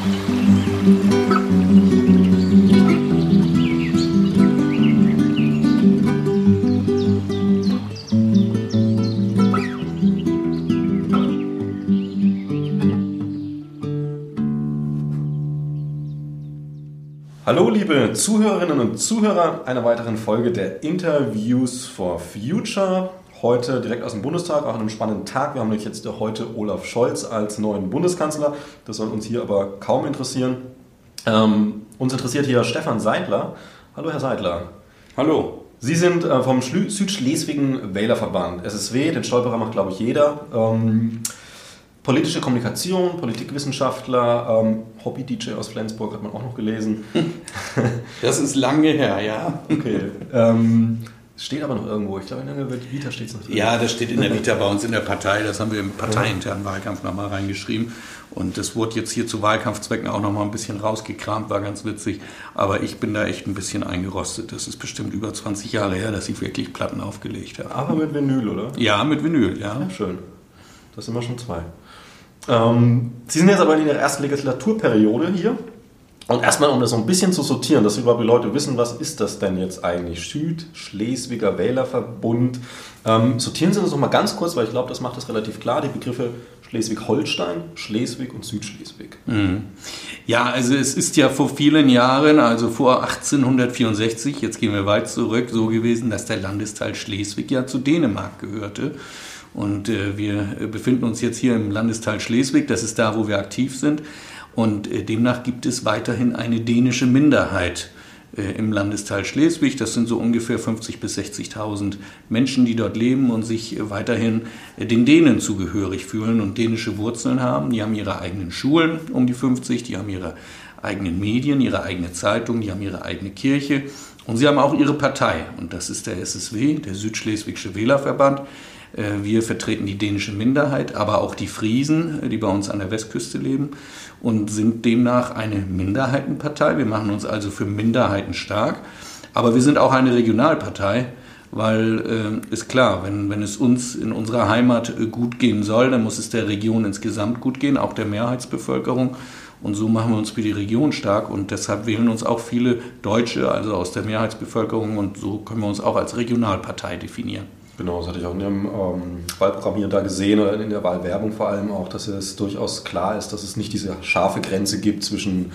Hallo liebe Zuhörerinnen und Zuhörer einer weiteren Folge der Interviews for Future. Heute direkt aus dem Bundestag, auch an einem spannenden Tag. Wir haben nämlich jetzt heute Olaf Scholz als neuen Bundeskanzler. Das soll uns hier aber kaum interessieren. Uns interessiert hier Stefan Seidler. Hallo Herr Seidler. Hallo. Sie sind vom Südschleswigen Wählerverband, SSW, den Stolperer macht glaube ich jeder. Politische Kommunikation, Politikwissenschaftler, Hobby-DJ aus Flensburg hat man auch noch gelesen. Das ist lange her, ja. Okay. Steht aber noch irgendwo. Ich glaube, in der Vita steht es noch drin. Ja, das steht in der Vita bei uns in der Partei. Das haben wir im parteiinternen Wahlkampf nochmal reingeschrieben. Und das wurde jetzt hier zu Wahlkampfzwecken auch nochmal ein bisschen rausgekramt, war ganz witzig. Aber ich bin da echt ein bisschen eingerostet. Das ist bestimmt über 20 Jahre her, dass ich wirklich Platten aufgelegt habe. Aber mit Vinyl, oder? Ja, mit Vinyl, ja. Ja, schön. Das sind wir schon zwei. Sie sind jetzt aber in Ihrer ersten Legislaturperiode hier. Und erstmal, um das so ein bisschen zu sortieren, dass überhaupt die Leute wissen, was ist das denn jetzt eigentlich? Südschleswiger Wählerverbund. Sortieren Sie das noch mal ganz kurz, weil ich glaube, das macht das relativ klar, die Begriffe Schleswig-Holstein, Schleswig und Südschleswig. Ja, also es ist ja vor vielen Jahren, also vor 1864, jetzt gehen wir weit zurück, so gewesen, dass der Landesteil Schleswig ja zu Dänemark gehörte. Und wir befinden uns jetzt hier im Landesteil Schleswig, das ist da, wo wir aktiv sind. Und demnach gibt es weiterhin eine dänische Minderheit im Landesteil Schleswig. Das sind so ungefähr 50.000 bis 60.000 Menschen, die dort leben und sich weiterhin den Dänen zugehörig fühlen und dänische Wurzeln haben. Die haben ihre eigenen Schulen, um die 50, die haben ihre eigenen Medien, ihre eigene Zeitung, die haben ihre eigene Kirche. Und sie haben auch ihre Partei. Und das ist der SSW, der Südschleswigsche Wählerverband. Wir vertreten die dänische Minderheit, aber auch die Friesen, die bei uns an der Westküste leben und sind demnach eine Minderheitenpartei. Wir machen uns also für Minderheiten stark, aber wir sind auch eine Regionalpartei, weil ist klar, wenn es uns in unserer Heimat gut gehen soll, dann muss es der Region insgesamt gut gehen, auch der Mehrheitsbevölkerung. Und so machen wir uns für die Region stark und deshalb wählen uns auch viele Deutsche, also aus der Mehrheitsbevölkerung, und so können wir uns auch als Regionalpartei definieren. Genau, das hatte ich auch in Ihrem Wahlprogramm hier und da gesehen, oder in der Wahlwerbung vor allem auch, dass es durchaus klar ist, dass es nicht diese scharfe Grenze gibt zwischen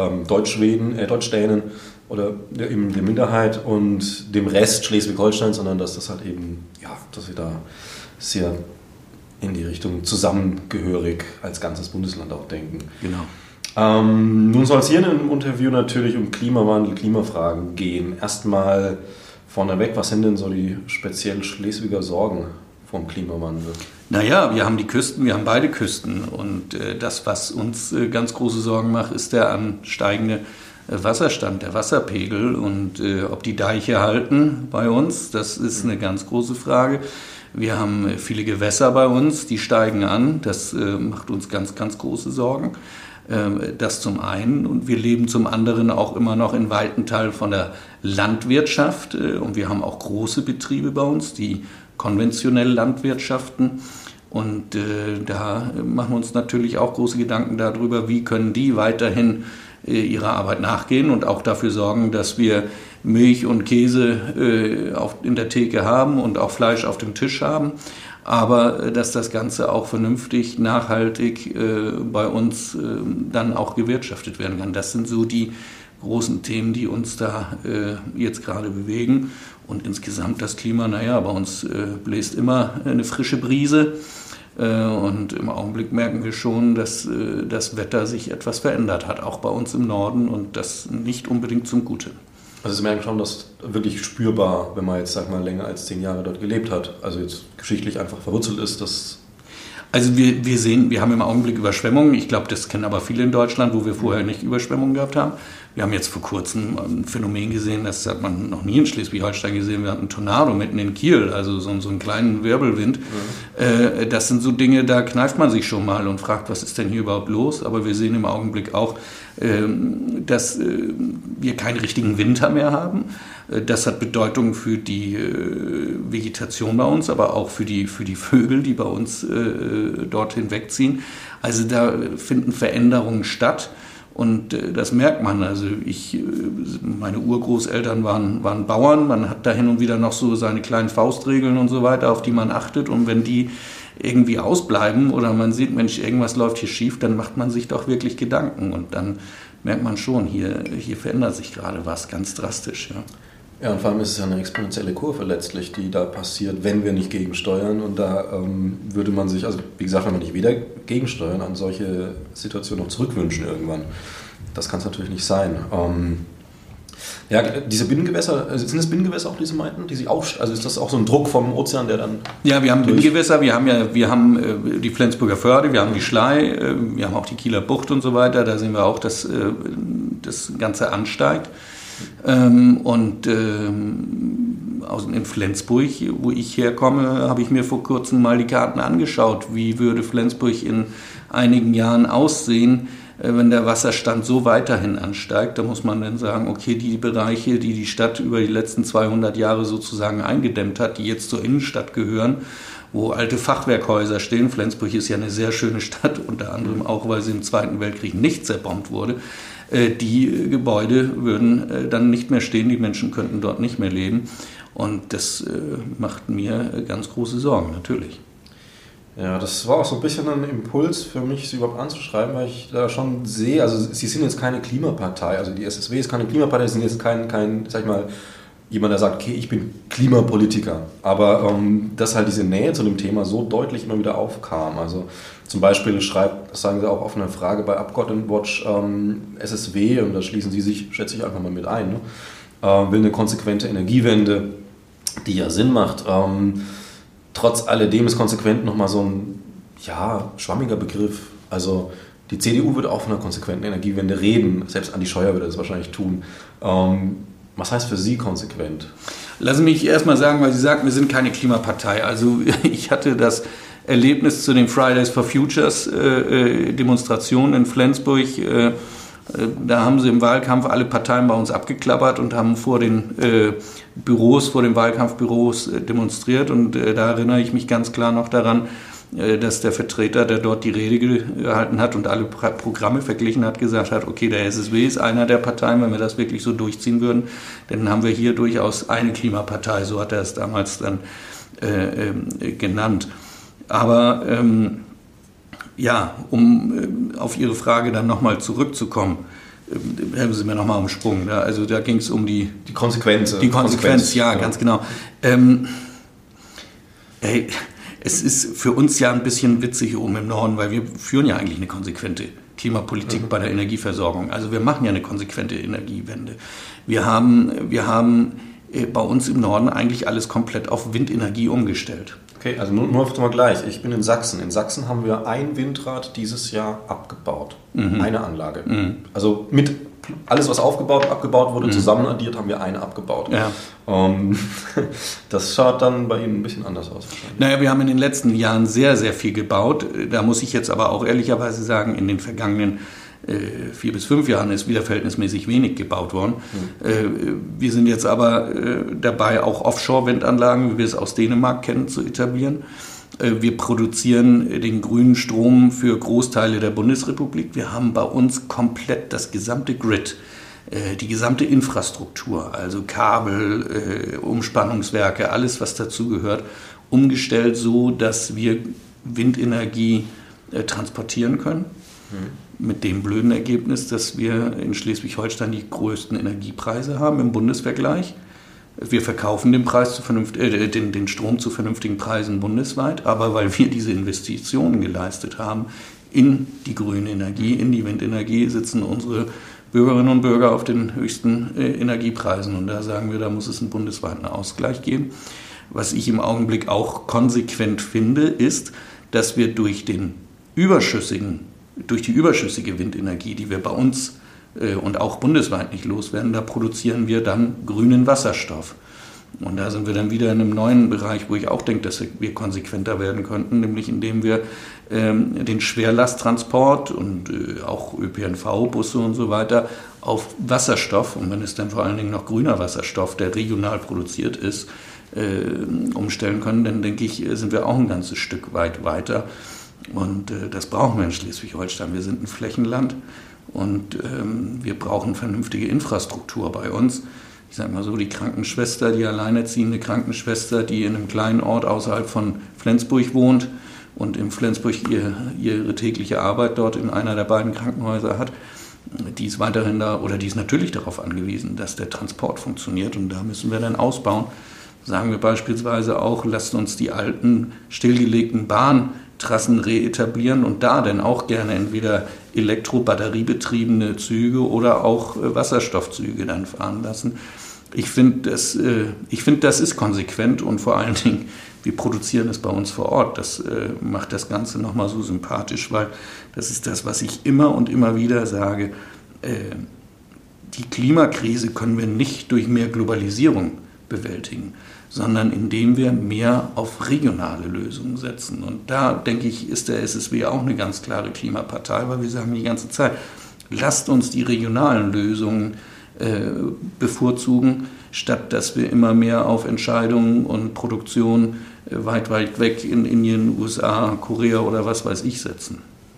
Deutschdänen oder eben der Minderheit und dem Rest Schleswig-Holstein, sondern dass das halt eben, ja, dass wir da sehr in die Richtung zusammengehörig als ganzes Bundesland auch denken. Genau. Nun soll es hier in einem Interview natürlich um Klimawandel, Klimafragen gehen. Erstmal vorneweg, was sind denn so die speziell Schleswiger Sorgen vom Klimawandel? Naja, wir haben die Küsten, wir haben beide Küsten und das, was uns ganz große Sorgen macht, ist der ansteigende Wasserstand, der Wasserpegel und ob die Deiche halten bei uns, das ist eine ganz große Frage. Wir haben viele Gewässer bei uns, die steigen an, das macht uns ganz, ganz große Sorgen. Das zum einen, und wir leben zum anderen auch immer noch in weiten Teilen von der Landwirtschaft und wir haben auch große Betriebe bei uns, die konventionell landwirtschaften, und da machen wir uns natürlich auch große Gedanken darüber, wie können die weiterhin ihrer Arbeit nachgehen und auch dafür sorgen, dass wir Milch und Käse in der Theke haben und auch Fleisch auf dem Tisch haben. Aber dass das Ganze auch vernünftig, nachhaltig bei uns dann auch gewirtschaftet werden kann. Das sind so die großen Themen, die uns da jetzt gerade bewegen. Und insgesamt das Klima, naja, bei uns bläst immer eine frische Brise. Und im Augenblick merken wir schon, dass das Wetter sich etwas verändert hat, auch bei uns im Norden, und das nicht unbedingt zum Guten. Also Sie merken schon, dass wirklich spürbar, wenn man jetzt, sag mal, länger als 10 Jahre dort gelebt hat, also jetzt geschichtlich einfach verwurzelt ist, dass... Also wir sehen, wir haben im Augenblick Überschwemmungen. Ich glaube, das kennen aber viele in Deutschland, wo wir vorher nicht Überschwemmungen gehabt haben. Wir haben jetzt vor kurzem ein Phänomen gesehen, das hat man noch nie in Schleswig-Holstein gesehen. Wir hatten einen Tornado mitten in Kiel, also so einen kleinen Wirbelwind. Mhm. Das sind so Dinge, da kneift man sich schon mal und fragt, was ist denn hier überhaupt los? Aber wir sehen im Augenblick auch, dass wir keinen richtigen Winter mehr haben. Das hat Bedeutung für die Vegetation bei uns, aber auch für die Vögel, die bei uns dort hinwegziehen. Also da finden Veränderungen statt. Und das merkt man. Also meine Urgroßeltern waren Bauern, man hat da hin und wieder noch so seine kleinen Faustregeln und so weiter, auf die man achtet. Und wenn die irgendwie ausbleiben oder man sieht, Mensch, irgendwas läuft hier schief, dann macht man sich doch wirklich Gedanken. Und dann merkt man schon, hier verändert sich gerade was ganz drastisch. Ja. Ja, und vor allem ist es ja eine exponentielle Kurve letztlich, die da passiert, wenn wir nicht gegensteuern. Und da würde man sich, also wie gesagt, wenn wir nicht wieder gegensteuern, an solche Situationen noch zurückwünschen irgendwann. Das kann es natürlich nicht sein. Ja, diese Binnengewässer, sind das Binnengewässer auch, die Sie meinten? Also ist das auch so ein Druck vom Ozean, der dann... Ja, wir haben Binnengewässer, wir haben die Flensburger Förde, wir haben die Schlei, wir haben auch die Kieler Bucht und so weiter. Da sehen wir auch, dass das Ganze ansteigt. Und in Flensburg, wo ich herkomme, habe ich mir vor kurzem mal die Karten angeschaut. Wie würde Flensburg in einigen Jahren aussehen, wenn der Wasserstand so weiterhin ansteigt? Da muss man dann sagen, okay, die Bereiche, die die Stadt über die letzten 200 Jahre sozusagen eingedämmt hat, die jetzt zur Innenstadt gehören, wo alte Fachwerkhäuser stehen. Flensburg ist ja eine sehr schöne Stadt, unter anderem auch, weil sie im Zweiten Weltkrieg nicht zerbombt wurde. Die Gebäude würden dann nicht mehr stehen, die Menschen könnten dort nicht mehr leben. Und das macht mir ganz große Sorgen, natürlich. Ja, das war auch so ein bisschen ein Impuls für mich, Sie überhaupt anzuschreiben, weil ich da schon sehe, also Sie sind jetzt keine Klimapartei, also die SSW ist keine Klimapartei, Sie sind jetzt kein, sag ich mal, jemand, der sagt, okay, ich bin Klimapolitiker. Aber dass halt diese Nähe zu dem Thema so deutlich immer wieder aufkam. Also zum Beispiel das sagen Sie auch auf eine Frage bei Abgeordnetenwatch, SSW, und da schließen Sie sich, schätze ich, einfach mal mit ein, ne? Will eine konsequente Energiewende, die ja Sinn macht. Trotz alledem ist konsequent nochmal so ein, schwammiger Begriff. Also die CDU würde auch von einer konsequenten Energiewende reden, selbst Andi Scheuer würde das wahrscheinlich tun. Was heißt für Sie konsequent? Lassen Sie mich erstmal sagen, weil Sie sagten, wir sind keine Klimapartei. Also ich hatte das Erlebnis zu den Fridays for Futures Demonstrationen in Flensburg. Da haben sie im Wahlkampf alle Parteien bei uns abgeklappert und haben vor den Wahlkampfbüros demonstriert. Und da erinnere ich mich ganz klar noch daran, dass der Vertreter, der dort die Rede gehalten hat und alle Programme verglichen hat, gesagt hat, okay, der SSW ist einer der Parteien, wenn wir das wirklich so durchziehen würden, dann haben wir hier durchaus eine Klimapartei, so hat er es damals dann genannt. Aber um auf Ihre Frage dann nochmal zurückzukommen, helfen Sie mir nochmal umsprungen. Also da ging es um die Konsequenz. Die Konsequenz, ja, ganz genau. Es ist für uns ja ein bisschen witzig hier oben im Norden, weil wir führen ja eigentlich eine konsequente Klimapolitik bei der Energieversorgung. Also wir machen ja eine konsequente Energiewende. Wir haben bei uns im Norden eigentlich alles komplett auf Windenergie umgestellt. Okay, also nur mal gleich. Ich bin in Sachsen. In Sachsen haben wir ein Windrad dieses Jahr abgebaut. Eine Anlage. Also mit alles, was aufgebaut und abgebaut wurde, zusammen addiert, haben wir eine abgebaut. Ja. Das schaut dann bei Ihnen ein bisschen anders aus. Naja, wir haben in den letzten Jahren sehr, sehr viel gebaut. Da muss ich jetzt aber auch ehrlicherweise sagen, in den vergangenen 4 bis 5 Jahren ist wieder verhältnismäßig wenig gebaut worden. Wir sind jetzt aber dabei, auch Offshore-Windanlagen, wie wir es aus Dänemark kennen, zu etablieren. Wir produzieren den grünen Strom für Großteile der Bundesrepublik. Wir haben bei uns komplett das gesamte Grid, die gesamte Infrastruktur, also Kabel, Umspannungswerke, alles, was dazugehört, umgestellt so, dass wir Windenergie transportieren können. Mit dem blöden Ergebnis, dass wir in Schleswig-Holstein die größten Energiepreise haben im Bundesvergleich. Wir verkaufen den Strom zu vernünftigen Preisen bundesweit, aber weil wir diese Investitionen geleistet haben in die grüne Energie, in die Windenergie, sitzen unsere Bürgerinnen und Bürger auf den höchsten Energiepreisen. Und da sagen wir, da muss es einen bundesweiten Ausgleich geben. Was ich im Augenblick auch konsequent finde, ist, dass wir durch die überschüssige Windenergie, die wir bei uns und auch bundesweit nicht loswerden, da produzieren wir dann grünen Wasserstoff. Und da sind wir dann wieder in einem neuen Bereich, wo ich auch denke, dass wir konsequenter werden könnten, nämlich indem wir den Schwerlasttransport und auch ÖPNV, Busse und so weiter auf Wasserstoff, und wenn es dann vor allen Dingen noch grüner Wasserstoff, der regional produziert ist, umstellen können, dann denke ich, sind wir auch ein ganzes Stück weit weiter. Und das brauchen wir in Schleswig-Holstein. Wir sind ein Flächenland Und wir brauchen vernünftige Infrastruktur bei uns. Ich sage mal so, die Krankenschwester, die alleinerziehende Krankenschwester, die in einem kleinen Ort außerhalb von Flensburg wohnt und in Flensburg ihre tägliche Arbeit dort in einer der beiden Krankenhäuser hat, die ist weiterhin da oder die ist natürlich darauf angewiesen, dass der Transport funktioniert, und da müssen wir dann ausbauen. Sagen wir beispielsweise auch, lasst uns die alten stillgelegten Bahntrassen reetablieren und da dann auch gerne entweder elektrobatteriebetriebene Züge oder auch Wasserstoffzüge dann fahren lassen. Ich finde, das ist konsequent, und vor allen Dingen, wir produzieren es bei uns vor Ort. Das macht das Ganze nochmal so sympathisch, weil das ist das, was ich immer und immer wieder sage. Die Klimakrise können wir nicht durch mehr Globalisierung bewältigen, sondern indem wir mehr auf regionale Lösungen setzen. Und da, denke ich, ist der SSW auch eine ganz klare Klimapartei, weil wir sagen die ganze Zeit, lasst uns die regionalen Lösungen bevorzugen, statt dass wir immer mehr auf Entscheidungen und Produktion weit weg in Indien, USA, Korea oder was weiß ich setzen.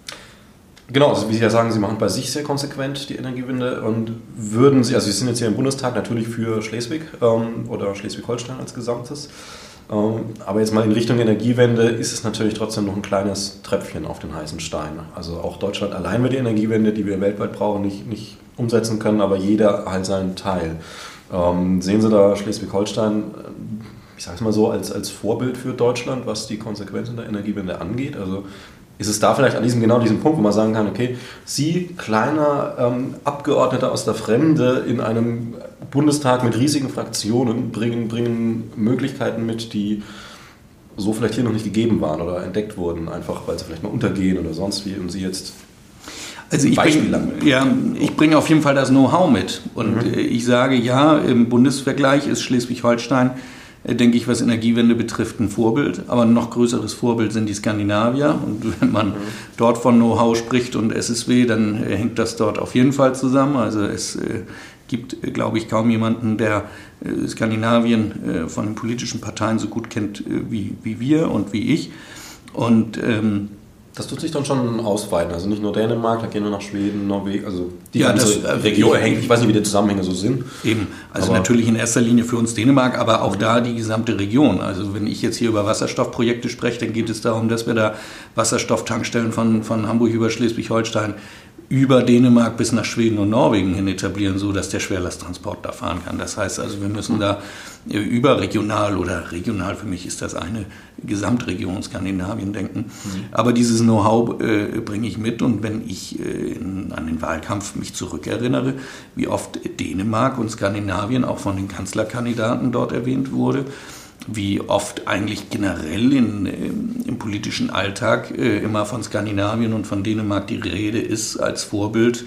Genau, also wie Sie ja sagen, Sie machen bei sich sehr konsequent die Energiewende, und würden Sie, also Sie sind jetzt hier im Bundestag natürlich für Schleswig oder Schleswig-Holstein als Gesamtes, aber jetzt mal in Richtung Energiewende ist es natürlich trotzdem noch ein kleines Tröpfchen auf den heißen Stein. Also auch Deutschland allein wird die Energiewende, die wir weltweit brauchen, nicht umsetzen können, aber jeder halt seinen Teil. Sehen Sie da Schleswig-Holstein, ich sage es mal so, als Vorbild für Deutschland, was die Konsequenzen der Energiewende angeht? Also ist es da vielleicht an genau diesem Punkt, wo man sagen kann, okay, Sie, kleiner Abgeordneter aus der Fremde in einem Bundestag mit riesigen Fraktionen, bringen Möglichkeiten mit, die so vielleicht hier noch nicht gegeben waren oder entdeckt wurden, einfach weil sie vielleicht mal untergehen oder sonst wie, und Sie jetzt... Also ich bringe auf jeden Fall das Know-how mit, und ich sage, ja, im Bundesvergleich ist Schleswig-Holstein, denke ich, was Energiewende betrifft, ein Vorbild, aber ein noch größeres Vorbild sind die Skandinavier, und wenn man dort von Know-how spricht und SSW, dann hängt das dort auf jeden Fall zusammen. Also es gibt, glaube ich, kaum jemanden, der Skandinavien von den politischen Parteien so gut kennt wie wir und wie ich, und das tut sich dann schon ausweiten, also nicht nur Dänemark, da gehen wir nach Schweden, Norwegen, also die ganze Region hängt, ich weiß nicht, wie die Zusammenhänge so sind. Eben, also natürlich in erster Linie für uns Dänemark, aber auch da die gesamte Region. Also wenn ich jetzt hier über Wasserstoffprojekte spreche, dann geht es darum, dass wir da Wasserstofftankstellen von Hamburg über Schleswig-Holstein über Dänemark bis nach Schweden und Norwegen hin etablieren, so dass der Schwerlasttransport da fahren kann. Das heißt also, wir müssen da überregional oder regional, für mich ist das eine Gesamtregion Skandinavien denken. Aber dieses Know-how bringe ich mit, und wenn ich an den Wahlkampf mich zurückerinnere, wie oft Dänemark und Skandinavien auch von den Kanzlerkandidaten dort erwähnt wurde, wie oft eigentlich generell im politischen Alltag immer von Skandinavien und von Dänemark die Rede ist als Vorbild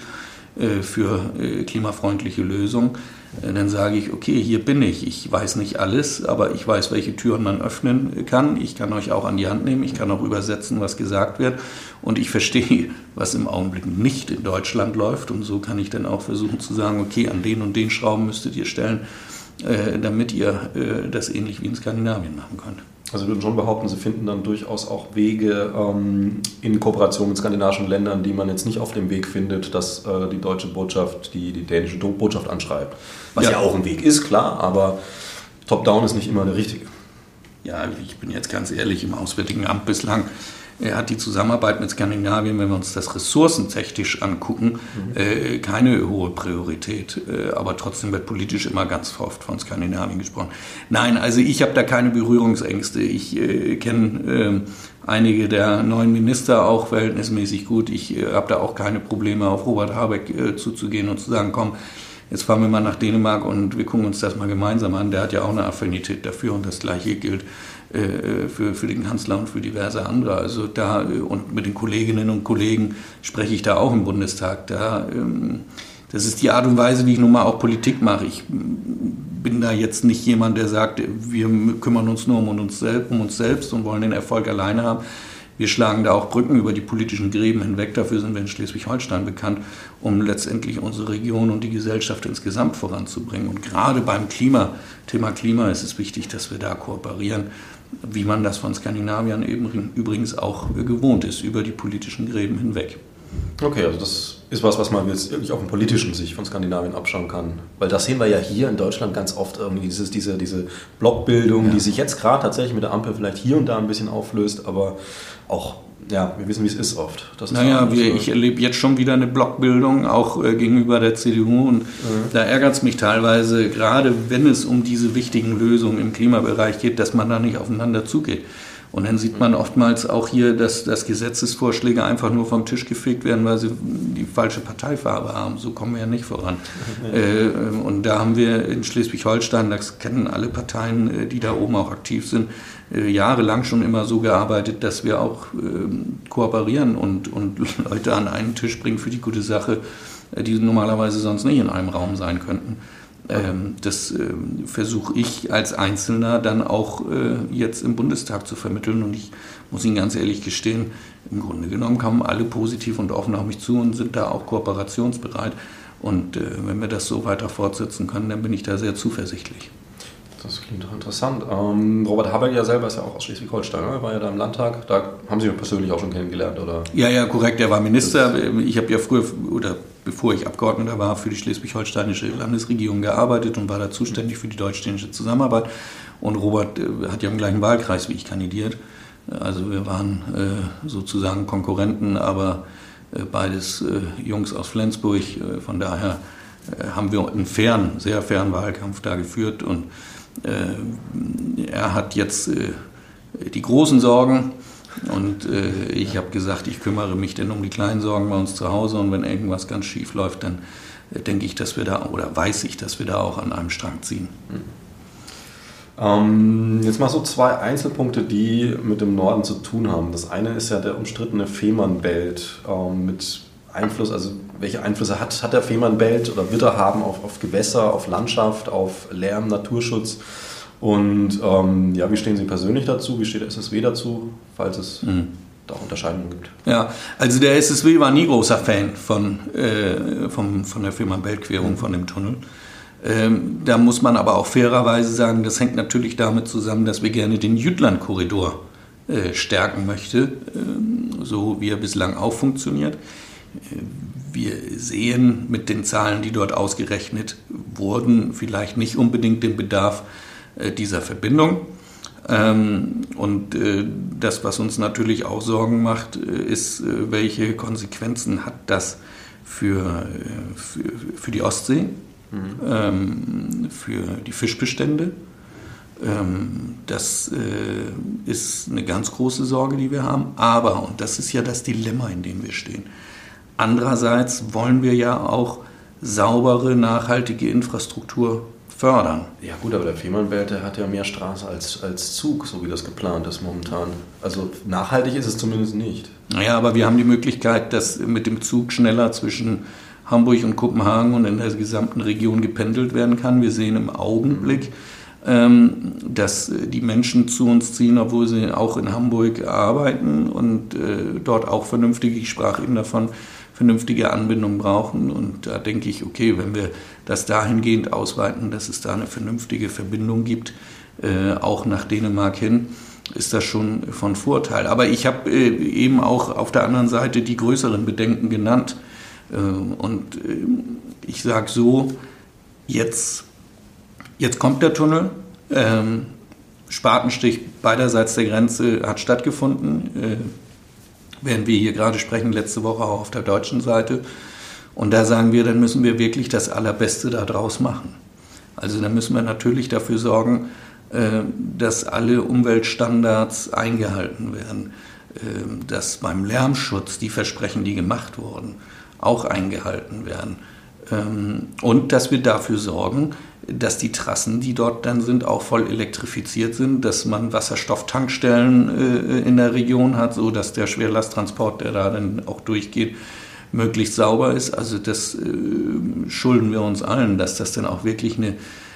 für klimafreundliche Lösungen, dann sage ich, okay, hier bin ich. Ich weiß nicht alles, aber ich weiß, welche Türen man öffnen kann. Ich kann euch auch an die Hand nehmen, ich kann auch übersetzen, was gesagt wird, und ich verstehe, was im Augenblick nicht in Deutschland läuft, und so kann ich dann auch versuchen zu sagen, okay, an den und den Schrauben müsstet ihr stellen, damit ihr das ähnlich wie in Skandinavien machen könnt. Also wir würden schon behaupten, Sie finden dann durchaus auch Wege in Kooperation mit skandinavischen Ländern, die man jetzt nicht auf dem Weg findet, dass die deutsche Botschaft die dänische Botschaft anschreibt. Was ja auch ein Weg ist, klar, aber Top-Down ist nicht immer der richtige. Ja, ich bin jetzt ganz ehrlich, im Auswärtigen Amt bislang hat die Zusammenarbeit mit Skandinavien, wenn wir uns das ressourcentechnisch angucken, keine hohe Priorität. Aber trotzdem wird politisch immer ganz oft von Skandinavien gesprochen. Nein, also ich habe da keine Berührungsängste. Ich kenne einige der neuen Minister auch verhältnismäßig gut. Ich habe da auch keine Probleme, auf Robert Habeck zuzugehen und zu sagen, komm, jetzt fahren wir mal nach Dänemark und wir gucken uns das mal gemeinsam an. Der hat ja auch eine Affinität dafür, und das Gleiche gilt für den Kanzler und für diverse andere. Also da, und mit den Kolleginnen und Kollegen spreche ich da auch im Bundestag. Das ist die Art und Weise, wie ich nun mal auch Politik mache. Ich bin da jetzt nicht jemand, der sagt, wir kümmern uns nur um uns selbst und wollen den Erfolg alleine haben. Wir schlagen da auch Brücken über die politischen Gräben hinweg. Dafür sind wir in Schleswig-Holstein bekannt, um letztendlich unsere Region und die Gesellschaft insgesamt voranzubringen. Und gerade beim Thema Klima ist es wichtig, dass wir da kooperieren, wie man das von Skandinaviern übrigens auch gewohnt ist, über die politischen Gräben hinweg. Okay, also das ist was man jetzt wirklich auf dem politischen sich von Skandinavien abschauen kann. Weil das sehen wir ja hier in Deutschland ganz oft irgendwie, diese Blockbildung, die sich jetzt gerade tatsächlich mit der Ampel vielleicht hier und da ein bisschen auflöst, aber auch, ja, wir wissen, wie es ist oft. Ich erlebe jetzt schon wieder eine Blockbildung, auch gegenüber der CDU, und da ärgert es mich teilweise, gerade wenn es um diese wichtigen Lösungen im Klimabereich geht, dass man da nicht aufeinander zugeht. Und dann sieht man oftmals auch hier, dass Gesetzesvorschläge einfach nur vom Tisch gefegt werden, weil sie die falsche Parteifarbe haben. So kommen wir ja nicht voran. Und da haben wir in Schleswig-Holstein, das kennen alle Parteien, die da oben auch aktiv sind, jahrelang schon immer so gearbeitet, dass wir auch kooperieren und Leute an einen Tisch bringen für die gute Sache, die normalerweise sonst nicht in einem Raum sein könnten. Das versuche ich als Einzelner dann auch jetzt im Bundestag zu vermitteln, und ich muss Ihnen ganz ehrlich gestehen, im Grunde genommen kamen alle positiv und offen auf mich zu und sind da auch kooperationsbereit, und wenn wir das so weiter fortsetzen können, dann bin ich da sehr zuversichtlich. Das klingt doch interessant. Robert Habeck ja selber ist ja auch aus Schleswig-Holstein, ne? War ja da im Landtag. Da haben Sie ihn persönlich auch schon kennengelernt, oder? Ja, korrekt. Er war Minister. Ich habe ja früher, oder bevor ich Abgeordneter war, für die schleswig-holsteinische Landesregierung gearbeitet und war da zuständig für die deutsch-dänische Zusammenarbeit. Und Robert hat ja im gleichen Wahlkreis wie ich kandidiert. Also wir waren sozusagen Konkurrenten, aber beides Jungs aus Flensburg. Von daher haben wir einen sehr fairen Wahlkampf da geführt, und er hat jetzt die großen Sorgen, und ich habe gesagt, ich kümmere mich denn um die kleinen Sorgen bei uns zu Hause, und wenn irgendwas ganz schief läuft, dann denke ich, dass wir da, oder weiß ich, dass wir da auch an einem Strang ziehen. Jetzt mal so 2 Einzelpunkte, die mit dem Norden zu tun haben. Das eine ist ja der umstrittene Fehmarnbelt mit Einfluss, also welche Einflüsse hat der Fehmarnbelt oder wird er haben auf Gewässer, auf Landschaft, auf Lärm, Naturschutz, und wie stehen Sie persönlich dazu, wie steht der SSW dazu, falls es da Unterscheidungen gibt? Ja, also der SSW war nie großer Fan von der Fehmarnbelt-Querung, von dem Tunnel. Da muss man aber auch fairerweise sagen, das hängt natürlich damit zusammen, dass wir gerne den Jütland-Korridor stärken möchten, so wie er bislang auch funktioniert. Wir sehen mit den Zahlen, die dort ausgerechnet wurden, vielleicht nicht unbedingt den Bedarf dieser Verbindung. Und das, was uns natürlich auch Sorgen macht, ist, welche Konsequenzen hat das für die Ostsee, für die Fischbestände. Das ist eine ganz große Sorge, die wir haben. Aber, und das ist ja das Dilemma, in dem wir stehen, andererseits wollen wir ja auch saubere, nachhaltige Infrastruktur fördern. Ja gut, aber der Fehmarnbelt, der hat ja mehr Straße als Zug, so wie das geplant ist momentan. Also nachhaltig ist es zumindest nicht. Naja, aber wir haben die Möglichkeit, dass mit dem Zug schneller zwischen Hamburg und Kopenhagen und in der gesamten Region gependelt werden kann. Wir sehen im Augenblick, dass die Menschen zu uns ziehen, obwohl sie auch in Hamburg arbeiten und dort auch vernünftige, ich sprach eben davon, vernünftige Anbindung brauchen. Und da denke ich, okay, wenn wir das dahingehend ausweiten, dass es da eine vernünftige Verbindung gibt, auch nach Dänemark hin, ist das schon von Vorteil. Aber ich habe eben auch auf der anderen Seite die größeren Bedenken genannt. Und ich sage so, jetzt kommt der Tunnel. Spatenstich beiderseits der Grenze hat stattgefunden. Während wir hier gerade sprechen, letzte Woche auch auf der deutschen Seite. Und da sagen wir, dann müssen wir wirklich das Allerbeste daraus machen. Also da müssen wir natürlich dafür sorgen, dass alle Umweltstandards eingehalten werden, dass beim Lärmschutz die Versprechen, die gemacht wurden, auch eingehalten werden. Und dass wir dafür sorgen, dass die Trassen, die dort dann sind, auch voll elektrifiziert sind, dass man Wasserstofftankstellen in der Region hat, so dass der Schwerlasttransport, der da dann auch durchgeht, möglichst sauber ist. Also das schulden wir uns allen, dass das dann auch wirklich eine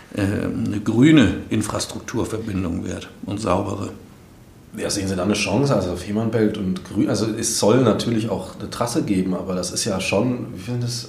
grüne Infrastrukturverbindung wird und saubere. Ja, sehen Sie da eine Chance? Also Fehmarnbelt und Grün, also es soll natürlich auch eine Trasse geben, aber das ist ja schon, wie finde das,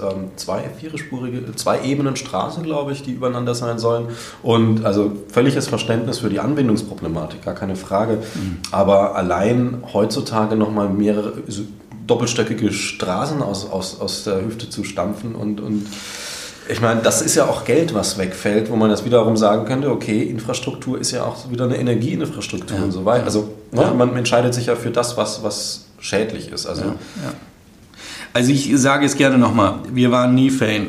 2 Ebenen Straße, glaube ich, die übereinander sein sollen. Und also völliges Verständnis für die Anbindungsproblematik, gar keine Frage. Aber allein heutzutage nochmal mehrere doppelstöckige Straßen aus der Hüfte zu stampfen und ich meine, das ist ja auch Geld, was wegfällt, wo man das wiederum sagen könnte, okay, Infrastruktur ist ja auch wieder eine Energieinfrastruktur und so weiter. Also man entscheidet sich ja für das, was schädlich ist. Also ich sage es gerne nochmal, wir waren nie Fan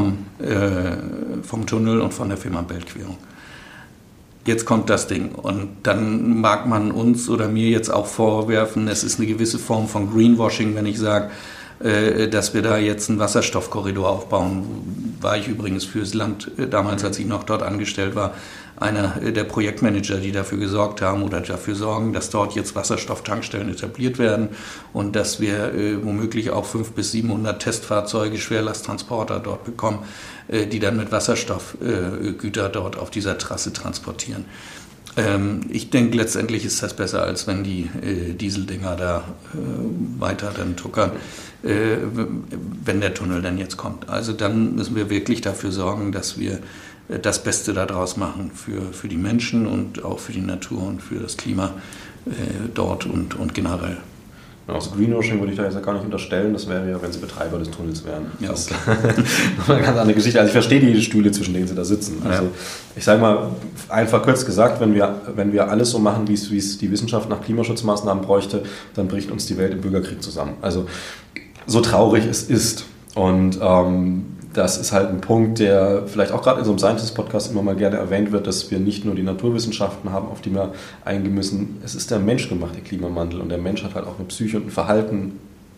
vom Tunnel und von der Fehmarnbelt-Querung. Jetzt kommt das Ding und dann mag man uns oder mir jetzt auch vorwerfen, es ist eine gewisse Form von Greenwashing, wenn ich sage, dass wir da jetzt einen Wasserstoffkorridor aufbauen. War ich übrigens fürs Land damals, als ich noch dort angestellt war, einer der Projektmanager, die dafür gesorgt haben oder dafür sorgen, dass dort jetzt Wasserstofftankstellen etabliert werden und dass wir womöglich auch 500 bis 700 Testfahrzeuge, Schwerlasttransporter dort bekommen, die dann mit Wasserstoffgüter dort auf dieser Trasse transportieren. Ich denke, letztendlich ist das besser, als wenn die Dieseldinger da weiter dann tuckern, wenn der Tunnel dann jetzt kommt. Also dann müssen wir wirklich dafür sorgen, dass wir das Beste daraus machen für die Menschen und auch für die Natur und für das Klima dort und generell. Also Greenwashing würde ich da jetzt gar nicht unterstellen, das wäre ja, wenn sie Betreiber des Tunnels wären. Ja, das ist eine ganz andere Geschichte. Also ich verstehe die Stühle, zwischen denen sie da sitzen. Also ich sage mal, einfach kurz gesagt, wenn wir alles so machen, wie es die Wissenschaft nach Klimaschutzmaßnahmen bräuchte, dann bricht uns die Welt im Bürgerkrieg zusammen. Also so traurig es ist. Und das ist halt ein Punkt, der vielleicht auch gerade in so einem Scientist-Podcast immer mal gerne erwähnt wird, dass wir nicht nur die Naturwissenschaften haben, auf die wir eingehen müssen. Es ist der menschgemachte Klimawandel und der Mensch hat halt auch eine Psyche und ein Verhalten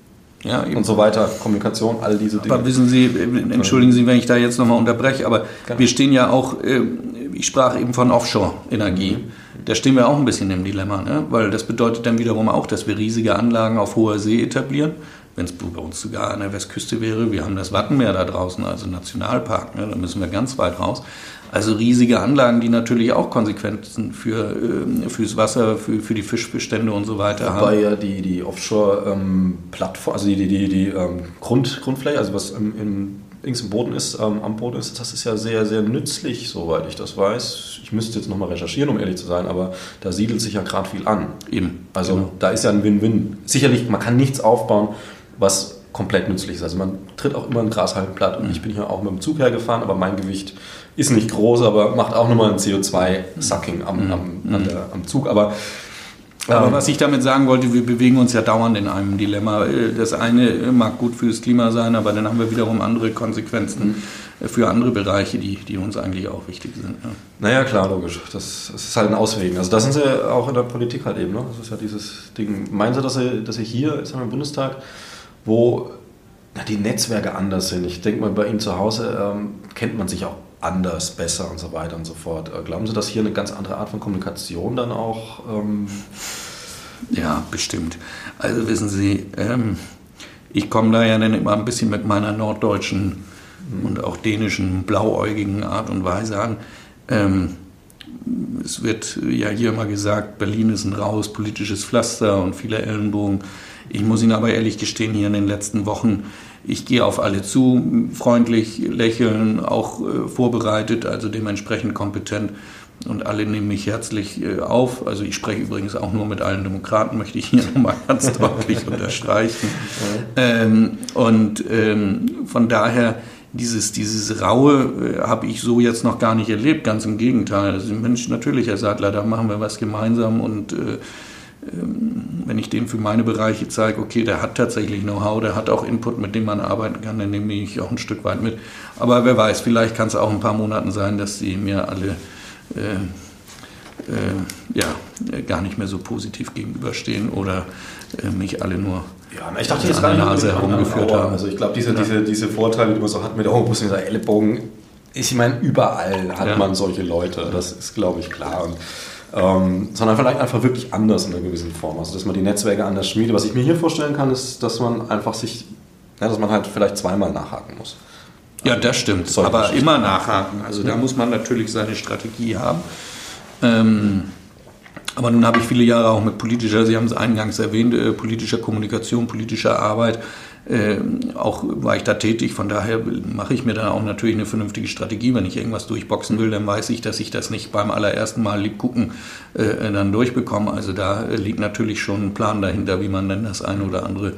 und so weiter, Kommunikation, all diese Dinge. Aber wissen Sie, entschuldigen Sie, wenn ich da jetzt nochmal unterbreche, aber wir stehen ja auch, ich sprach eben von Offshore-Energie, da stehen wir auch ein bisschen im Dilemma, ne? Weil das bedeutet dann wiederum auch, dass wir riesige Anlagen auf hoher See etablieren. Wenn es bei uns sogar an der Westküste wäre, wir haben das Wattenmeer da draußen, also Nationalpark, ne, da müssen wir ganz weit raus. Also riesige Anlagen, die natürlich auch Konsequenzen fürs Wasser, für die Fischbestände und so weiter haben. Wobei ja die Offshore-Plattform, also die Grundfläche, also was links im Boden ist, am Boden ist, das ist ja sehr, sehr nützlich, soweit ich das weiß. Ich müsste jetzt nochmal recherchieren, um ehrlich zu sein, aber da siedelt sich ja gerade viel an. Eben. Also da ist ja ein Win-Win. Sicherlich, man kann nichts aufbauen, was komplett nützlich ist. Also man tritt auch immer ein Grashalm platt und ich bin hier auch mit dem Zug hergefahren, aber mein Gewicht ist nicht groß, aber macht auch nochmal ein CO2-Sucking am Zug. Aber was ich damit sagen wollte, wir bewegen uns ja dauernd in einem Dilemma. Das eine mag gut fürs Klima sein, aber dann haben wir wiederum andere Konsequenzen für andere Bereiche, die uns eigentlich auch wichtig sind. Ja. Naja, klar, logisch. Das ist halt ein Auswegen. Also da sind sie auch in der Politik halt eben. Ne? Das ist ja dieses Ding. Meinen Sie, dass Sie hier, jetzt haben wir im Bundestag, wo die Netzwerke anders sind. Ich denke mal, bei Ihnen zu Hause kennt man sich auch anders, besser und so weiter und so fort. Glauben Sie, dass hier eine ganz andere Art von Kommunikation dann auch... Ja, bestimmt. Also wissen Sie, ich komme da ja dann immer ein bisschen mit meiner norddeutschen und auch dänischen blauäugigen Art und Weise an. Es wird ja hier immer gesagt, Berlin ist ein raues politisches Pflaster und viele Ellenbogen. Ich muss Ihnen aber ehrlich gestehen, hier in den letzten Wochen, ich gehe auf alle zu, freundlich, lächeln, auch vorbereitet, also dementsprechend kompetent und alle nehmen mich herzlich auf. Also ich spreche übrigens auch nur mit allen Demokraten, möchte ich hier nochmal ganz deutlich unterstreichen. Von daher, dieses Raue habe ich so jetzt noch gar nicht erlebt, ganz im Gegenteil. Also Mensch, natürlich, Herr Sattler, da machen wir was gemeinsam und wenn ich dem für meine Bereiche zeige, okay, der hat tatsächlich Know-how, der hat auch Input, mit dem man arbeiten kann, dann nehme ich auch ein Stück weit mit. Aber wer weiß, vielleicht kann es auch ein paar Monaten sein, dass sie mir alle gar nicht mehr so positiv gegenüberstehen oder mich alle nur ich dachte jetzt gar nicht Nase herumgeführt haben. Also ich glaube, diese Vorteile, die man so hat mit Bus und Ellenbogen, ich meine, überall hat man solche Leute, das ist, glaube ich, klar. Und sondern vielleicht einfach wirklich anders in einer gewissen Form. Also dass man die Netzwerke anders schmiedet. Was ich mir hier vorstellen kann, ist, dass man einfach dass man halt vielleicht zweimal nachhaken muss. Ja, das stimmt. Aber immer nachhaken. Also da muss man natürlich seine Strategie haben. Aber nun habe ich viele Jahre auch mit politischer, Sie haben es eingangs erwähnt, politischer Kommunikation, politischer Arbeit, auch war ich da tätig. Von daher mache ich mir dann auch natürlich eine vernünftige Strategie. Wenn ich irgendwas durchboxen will, dann weiß ich, dass ich das nicht beim allerersten Mal lieb gucken dann durchbekomme. Also da liegt natürlich schon ein Plan dahinter, wie man dann das eine oder andere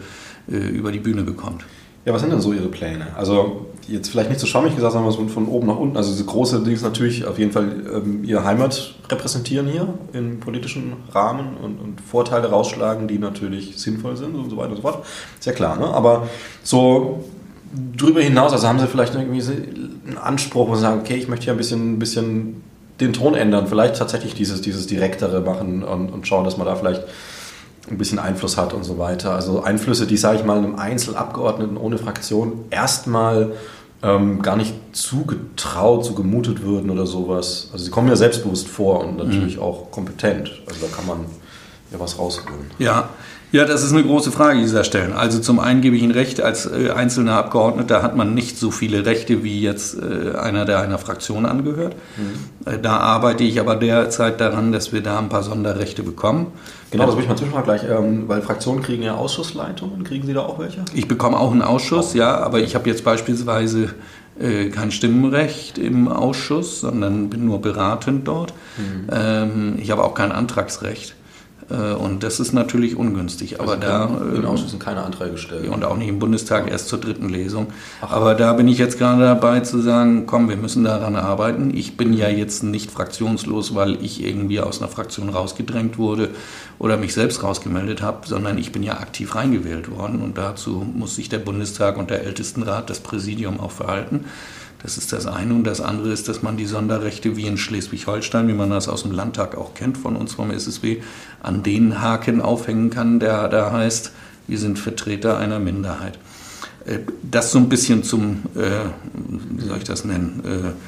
über die Bühne bekommt. Ja, was sind denn so Ihre Pläne? Also jetzt vielleicht nicht so schwammig gesagt, sondern so von oben nach unten. Also diese große Ding ist natürlich auf jeden Fall Ihre Heimat repräsentieren hier im politischen Rahmen und Vorteile rausschlagen, die natürlich sinnvoll sind und so weiter und so fort. Ist ja klar, ne? Aber so drüber hinaus, also haben Sie vielleicht irgendwie einen Anspruch, wo Sie sagen, okay, ich möchte hier ein bisschen den Ton ändern, vielleicht tatsächlich dieses Direktere machen und schauen, dass man da vielleicht ein bisschen Einfluss hat und so weiter. Also Einflüsse, die, sage ich mal, einem Einzelabgeordneten ohne Fraktion erstmal gar nicht zugemutet würden oder sowas. Also sie kommen ja selbstbewusst vor und natürlich auch kompetent. Also da kann man ja was rausholen. Ja, das ist eine große Frage dieser Stellen. Also zum einen gebe ich Ihnen recht, als einzelner Abgeordneter hat man nicht so viele Rechte wie jetzt einer, der einer Fraktion angehört. Da arbeite ich aber derzeit daran, dass wir da ein paar Sonderrechte bekommen. Genau, das will ich mal zwischenfragen gleich, weil Fraktionen kriegen ja Ausschussleitungen. Kriegen Sie da auch welche? Ich bekomme auch einen Ausschuss, ja, aber ich habe jetzt beispielsweise kein Stimmenrecht im Ausschuss, sondern bin nur beratend dort. Ich habe auch kein Antragsrecht. Und das ist natürlich ungünstig. Aber also in Ausschüssen keine Anträge gestellt. Und auch nicht im Bundestag, erst zur 3. Lesung. Aber da bin ich jetzt gerade dabei zu sagen, komm, wir müssen daran arbeiten. Ich bin ja jetzt nicht fraktionslos, weil ich irgendwie aus einer Fraktion rausgedrängt wurde oder mich selbst rausgemeldet habe, sondern ich bin ja aktiv reingewählt worden. Und dazu muss sich der Bundestag und der Ältestenrat, das Präsidium auch verhalten. Das ist das eine. Und das andere ist, dass man die Sonderrechte wie in Schleswig-Holstein, wie man das aus dem Landtag auch kennt von uns vom SSW, an den Haken aufhängen kann, der da heißt, wir sind Vertreter einer Minderheit. Das so ein bisschen zum, wie soll ich das nennen,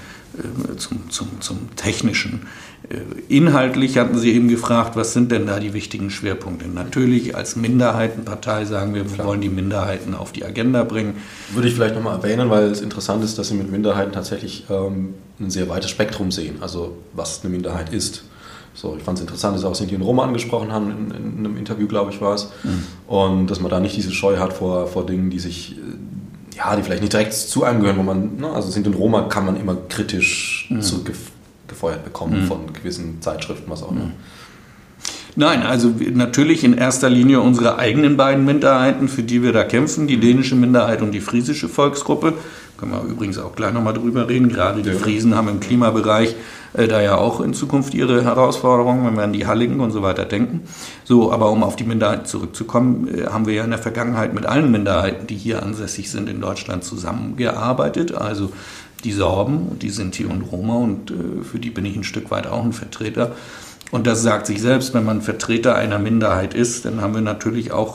zum Technischen. Inhaltlich hatten Sie eben gefragt, was sind denn da die wichtigen Schwerpunkte? Natürlich als Minderheitenpartei sagen wir wollen die Minderheiten auf die Agenda bringen. Würde ich vielleicht nochmal erwähnen, weil es interessant ist, dass Sie mit Minderheiten tatsächlich ein sehr weites Spektrum sehen, also was eine Minderheit ist. So, ich fand es interessant, dass auch Sinti und Roma angesprochen haben, in einem Interview, glaube ich, war es. Und dass man da nicht diese Scheu hat vor Dingen, die sich, die vielleicht nicht direkt zu einem gehören, wo man, also Sinti und Roma kann man immer kritisch zurückgefeuert bekommen von gewissen Zeitschriften, was auch immer. Nein, also natürlich in erster Linie unsere eigenen beiden Minderheiten, für die wir da kämpfen, die dänische Minderheit und die friesische Volksgruppe. Können wir übrigens auch gleich nochmal drüber reden. Gerade die Friesen haben im Klimabereich da ja auch in Zukunft ihre Herausforderungen, wenn wir an die Halligen und so weiter denken. So, aber um auf die Minderheiten zurückzukommen, haben wir ja in der Vergangenheit mit allen Minderheiten, die hier ansässig sind in Deutschland, zusammengearbeitet. Also die Sorben und die Sinti und Roma, und für die bin ich ein Stück weit auch ein Vertreter. Und das sagt sich selbst, wenn man Vertreter einer Minderheit ist, dann haben wir natürlich auch,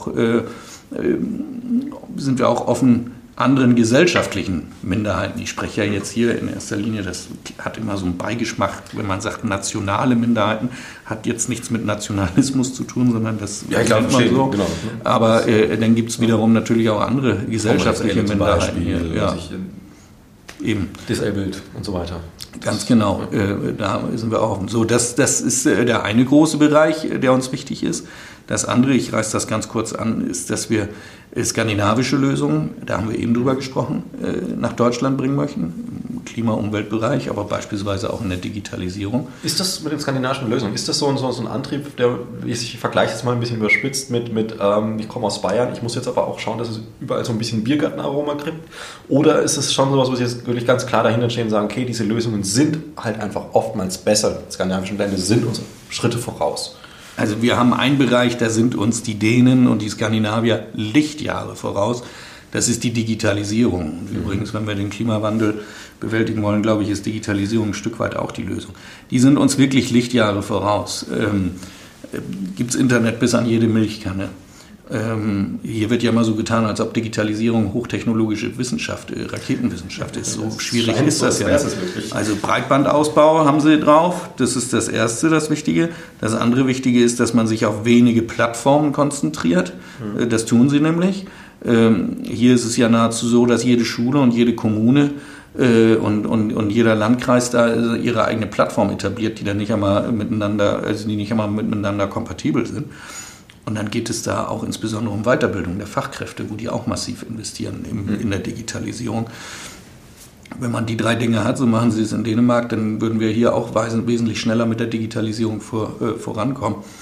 sind wir auch offen anderen gesellschaftlichen Minderheiten. Ich spreche ja jetzt hier in erster Linie, das hat immer so einen Beigeschmack, wenn man sagt nationale Minderheiten, hat jetzt nichts mit Nationalismus zu tun, sondern das nennt man so. Genau. Aber dann gibt es wiederum natürlich auch andere gesellschaftliche Minderheiten hier. Ja. Eben. Disabled und so weiter. Ganz genau, da sind wir auch offen. So, das ist der eine große Bereich, der uns wichtig ist. Das andere, ich reiße das ganz kurz an, ist, dass wir skandinavische Lösungen, da haben wir eben drüber gesprochen, nach Deutschland bringen möchten. Im Klima-Umweltbereich, aber beispielsweise auch in der Digitalisierung. Ist das mit den skandinavischen Lösungen, ist das so ein Antrieb, der, ich vergleiche es mal ein bisschen überspitzt mit ich komme aus Bayern, ich muss jetzt aber auch schauen, dass es überall so ein bisschen Biergartenaroma gibt? Oder ist es schon sowas, wo Sie jetzt wirklich ganz klar dahinter stehen und sagen, okay, diese Lösungen sind halt einfach oftmals besser. Die skandinavischen Länder sind uns Schritte voraus. Also wir haben einen Bereich, da sind uns die Dänen und die Skandinavier Lichtjahre voraus. Das ist die Digitalisierung. Und übrigens, wenn wir den Klimawandel bewältigen wollen, glaube ich, ist Digitalisierung ein Stück weit auch die Lösung. Die sind uns wirklich Lichtjahre voraus. Gibt es Internet bis an jede Milchkanne. Hier wird ja immer so getan, als ob Digitalisierung hochtechnologische Wissenschaft, Raketenwissenschaft ist. So schwierig ist das ja. Also Breitbandausbau haben sie drauf, das ist das Erste, das Wichtige. Das andere Wichtige ist, dass man sich auf wenige Plattformen konzentriert. Das tun sie nämlich. Hier ist es ja nahezu so, dass jede Schule und jede Kommune und jeder Landkreis da ihre eigene Plattform etabliert, die dann nicht einmal miteinander kompatibel sind. Und dann geht es da auch insbesondere um Weiterbildung der Fachkräfte, wo die auch massiv investieren in der Digitalisierung. Wenn man die 3 Dinge hat, so machen sie es in Dänemark, dann würden wir hier auch wesentlich schneller mit der Digitalisierung vorankommen.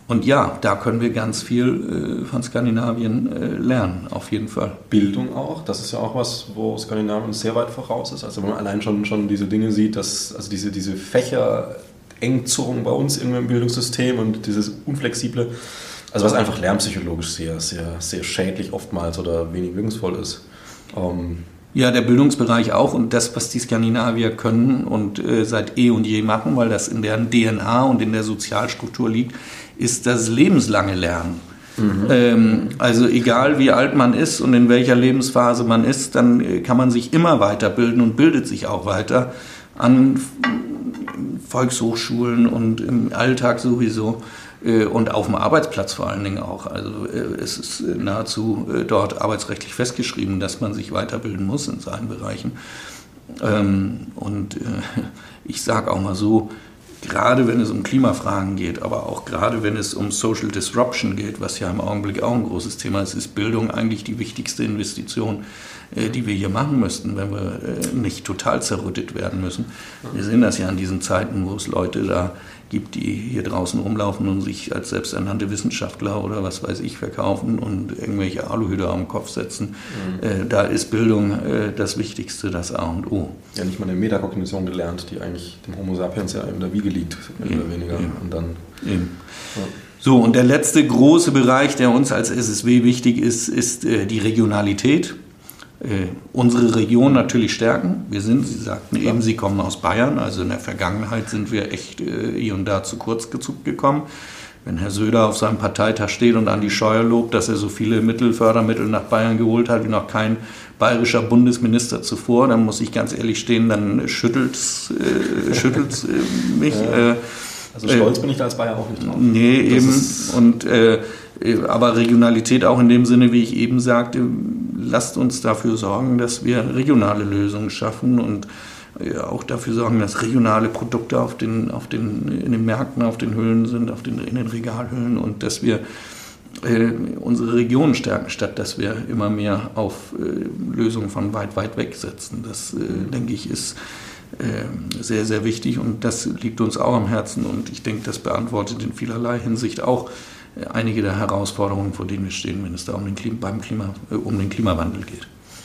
Und ja, da können wir ganz viel von Skandinavien lernen, auf jeden Fall. Bildung auch, das ist ja auch was, wo Skandinavien sehr weit voraus ist. Also wenn man allein schon diese Dinge sieht, dass also diese Fächerengzurung bei uns irgendwie im Bildungssystem und dieses Unflexible, also was einfach lernpsychologisch sehr, sehr, sehr schädlich oftmals oder wenig wirkungsvoll ist. Ja, der Bildungsbereich auch und das, was die Skandinavier können und seit eh und je machen, weil das in deren DNA und in der Sozialstruktur liegt, ist das lebenslange Lernen. Also egal wie alt man ist und in welcher Lebensphase man ist, dann kann man sich immer weiterbilden und bildet sich auch weiter an Volkshochschulen und im Alltag sowieso. Und auf dem Arbeitsplatz vor allen Dingen auch. Also es ist nahezu dort arbeitsrechtlich festgeschrieben, dass man sich weiterbilden muss in seinen Bereichen. Und ich sage auch mal so, gerade wenn es um Klimafragen geht, aber auch gerade wenn es um Social Disruption geht, was ja im Augenblick auch ein großes Thema ist, ist Bildung eigentlich die wichtigste Investition, die wir hier machen müssten, wenn wir nicht total zerrüttet werden müssen. Wir sehen das ja in diesen Zeiten, wo es Leute da gibt, die hier draußen rumlaufen und sich als selbsternannte Wissenschaftler oder was weiß ich verkaufen und irgendwelche Aluhüte am Kopf setzen. Da ist Bildung das Wichtigste, das A und O. Ja, nicht mal eine Metakognition gelernt, die eigentlich dem Homo sapiens ja in der Wiege liegt, mehr oder weniger. Und dann, ja. So, und der letzte große Bereich, der uns als SSW wichtig ist, ist die Regionalität. Unsere Region natürlich stärken. Sie sagten eben, Sie kommen aus Bayern, also in der Vergangenheit sind wir echt hier und da zu kurz gekommen. Wenn Herr Söder auf seinem Parteitag steht und Andi Scheuer lobt, dass er so viele Fördermittel nach Bayern geholt hat wie noch kein bayerischer Bundesminister zuvor, dann muss ich ganz ehrlich stehen, dann schüttelt's mich. Ja. Also stolz bin ich da als Bayer auch nicht drauf. Nee, das eben. Aber Regionalität auch in dem Sinne, wie ich eben sagte, lasst uns dafür sorgen, dass wir regionale Lösungen schaffen und auch dafür sorgen, dass regionale Produkte in den Märkten, auf den Hüllen sind, in den Regalhüllen und dass wir unsere Regionen stärken, statt dass wir immer mehr auf Lösungen von weit, weit weg setzen. Das, denke ich, ist sehr, sehr wichtig und das liegt uns auch am Herzen und ich denke, das beantwortet in vielerlei Hinsicht auch einige der Herausforderungen, vor denen wir stehen, wenn es da um den Klimawandel geht.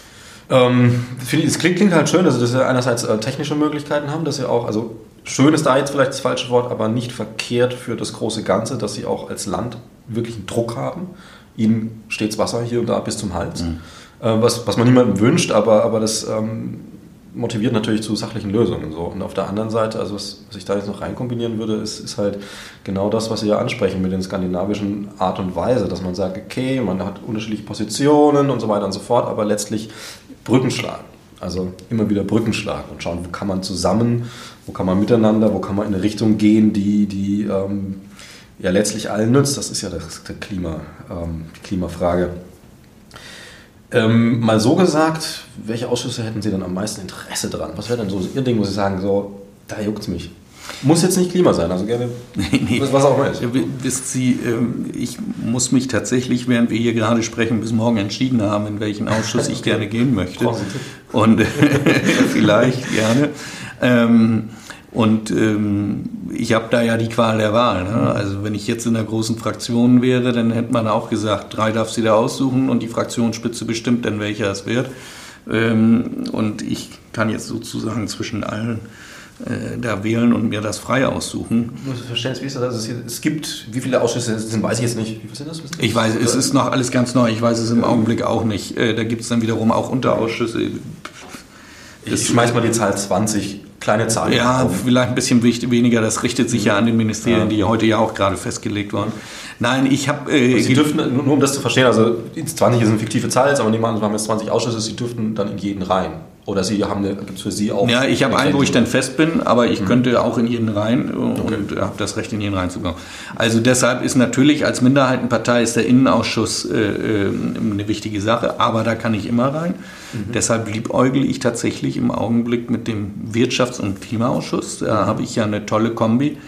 Es klingt halt schön, dass wir einerseits technische Möglichkeiten haben, dass sie auch, also schön ist da jetzt vielleicht das falsche Wort, aber nicht verkehrt für das große Ganze, dass sie auch als Land wirklich einen Druck haben. Ihnen steht Wasser hier und da bis zum Hals, was man niemandem wünscht, aber das motiviert natürlich zu sachlichen Lösungen. So. Und auf der anderen Seite, also was ich da jetzt noch reinkombinieren würde, ist halt genau das, was Sie ja ansprechen mit den skandinavischen Art und Weise, dass man sagt, okay, man hat unterschiedliche Positionen und so weiter und so fort, aber letztlich Brücken schlagen. Also immer wieder Brücken schlagen und schauen, wo kann man zusammen, wo kann man miteinander, wo kann man in eine Richtung gehen, die ja letztlich allen nützt. Das ist ja die Klimafrage. Mal so gesagt, welche Ausschüsse hätten Sie denn am meisten Interesse dran? Was wäre denn so Ihr Ding, wo Sie sagen, so, da juckt es mich? Muss jetzt nicht Klima sein, also gerne, was auch immer ist. Wisst Sie, ich muss mich tatsächlich, während wir hier gerade sprechen, bis morgen entschieden haben, in welchen Ausschuss ich gerne gehen möchte. Und vielleicht gerne. Ich habe da ja die Qual der Wahl. Ne? Also wenn ich jetzt in der großen Fraktion wäre, dann hätte man auch gesagt, 3 darf sie da aussuchen und die Fraktionsspitze bestimmt dann, welcher es wird. Und ich kann jetzt sozusagen zwischen allen da wählen und mir das frei aussuchen. Muss ich verstehen, wie ist das? Also es gibt, wie viele Ausschüsse es sind, weiß ich jetzt nicht. Wie viele sind das? Ich weiß, es ist noch alles ganz neu. Ich weiß es im Augenblick auch nicht. Da gibt es dann wiederum auch Unterausschüsse. Ich schmeiß mal die Zahl 20, kleine Zahl. Ja, auf. Vielleicht ein bisschen weniger. Das richtet sich ja an den Ministerien, die heute ja auch gerade festgelegt wurden. Nein, ich habe... Sie dürften, nur um das zu verstehen, also 20 ist eine fiktive Zahl, aber nehmen wir haben jetzt 20 Ausschüsse, Sie dürften dann in jeden rein. Oder Sie haben gibt es für Sie auch... Ja, ich habe einen, wo ich dann fest bin, aber ich könnte auch in jeden rein und habe das Recht, in jeden reinzukommen. Also deshalb ist natürlich als Minderheitenpartei ist der Innenausschuss eine wichtige Sache, aber da kann ich immer rein. Deshalb liebäugle ich tatsächlich im Augenblick mit dem Wirtschafts- und Klimaausschuss. Da habe ich ja eine tolle Kombi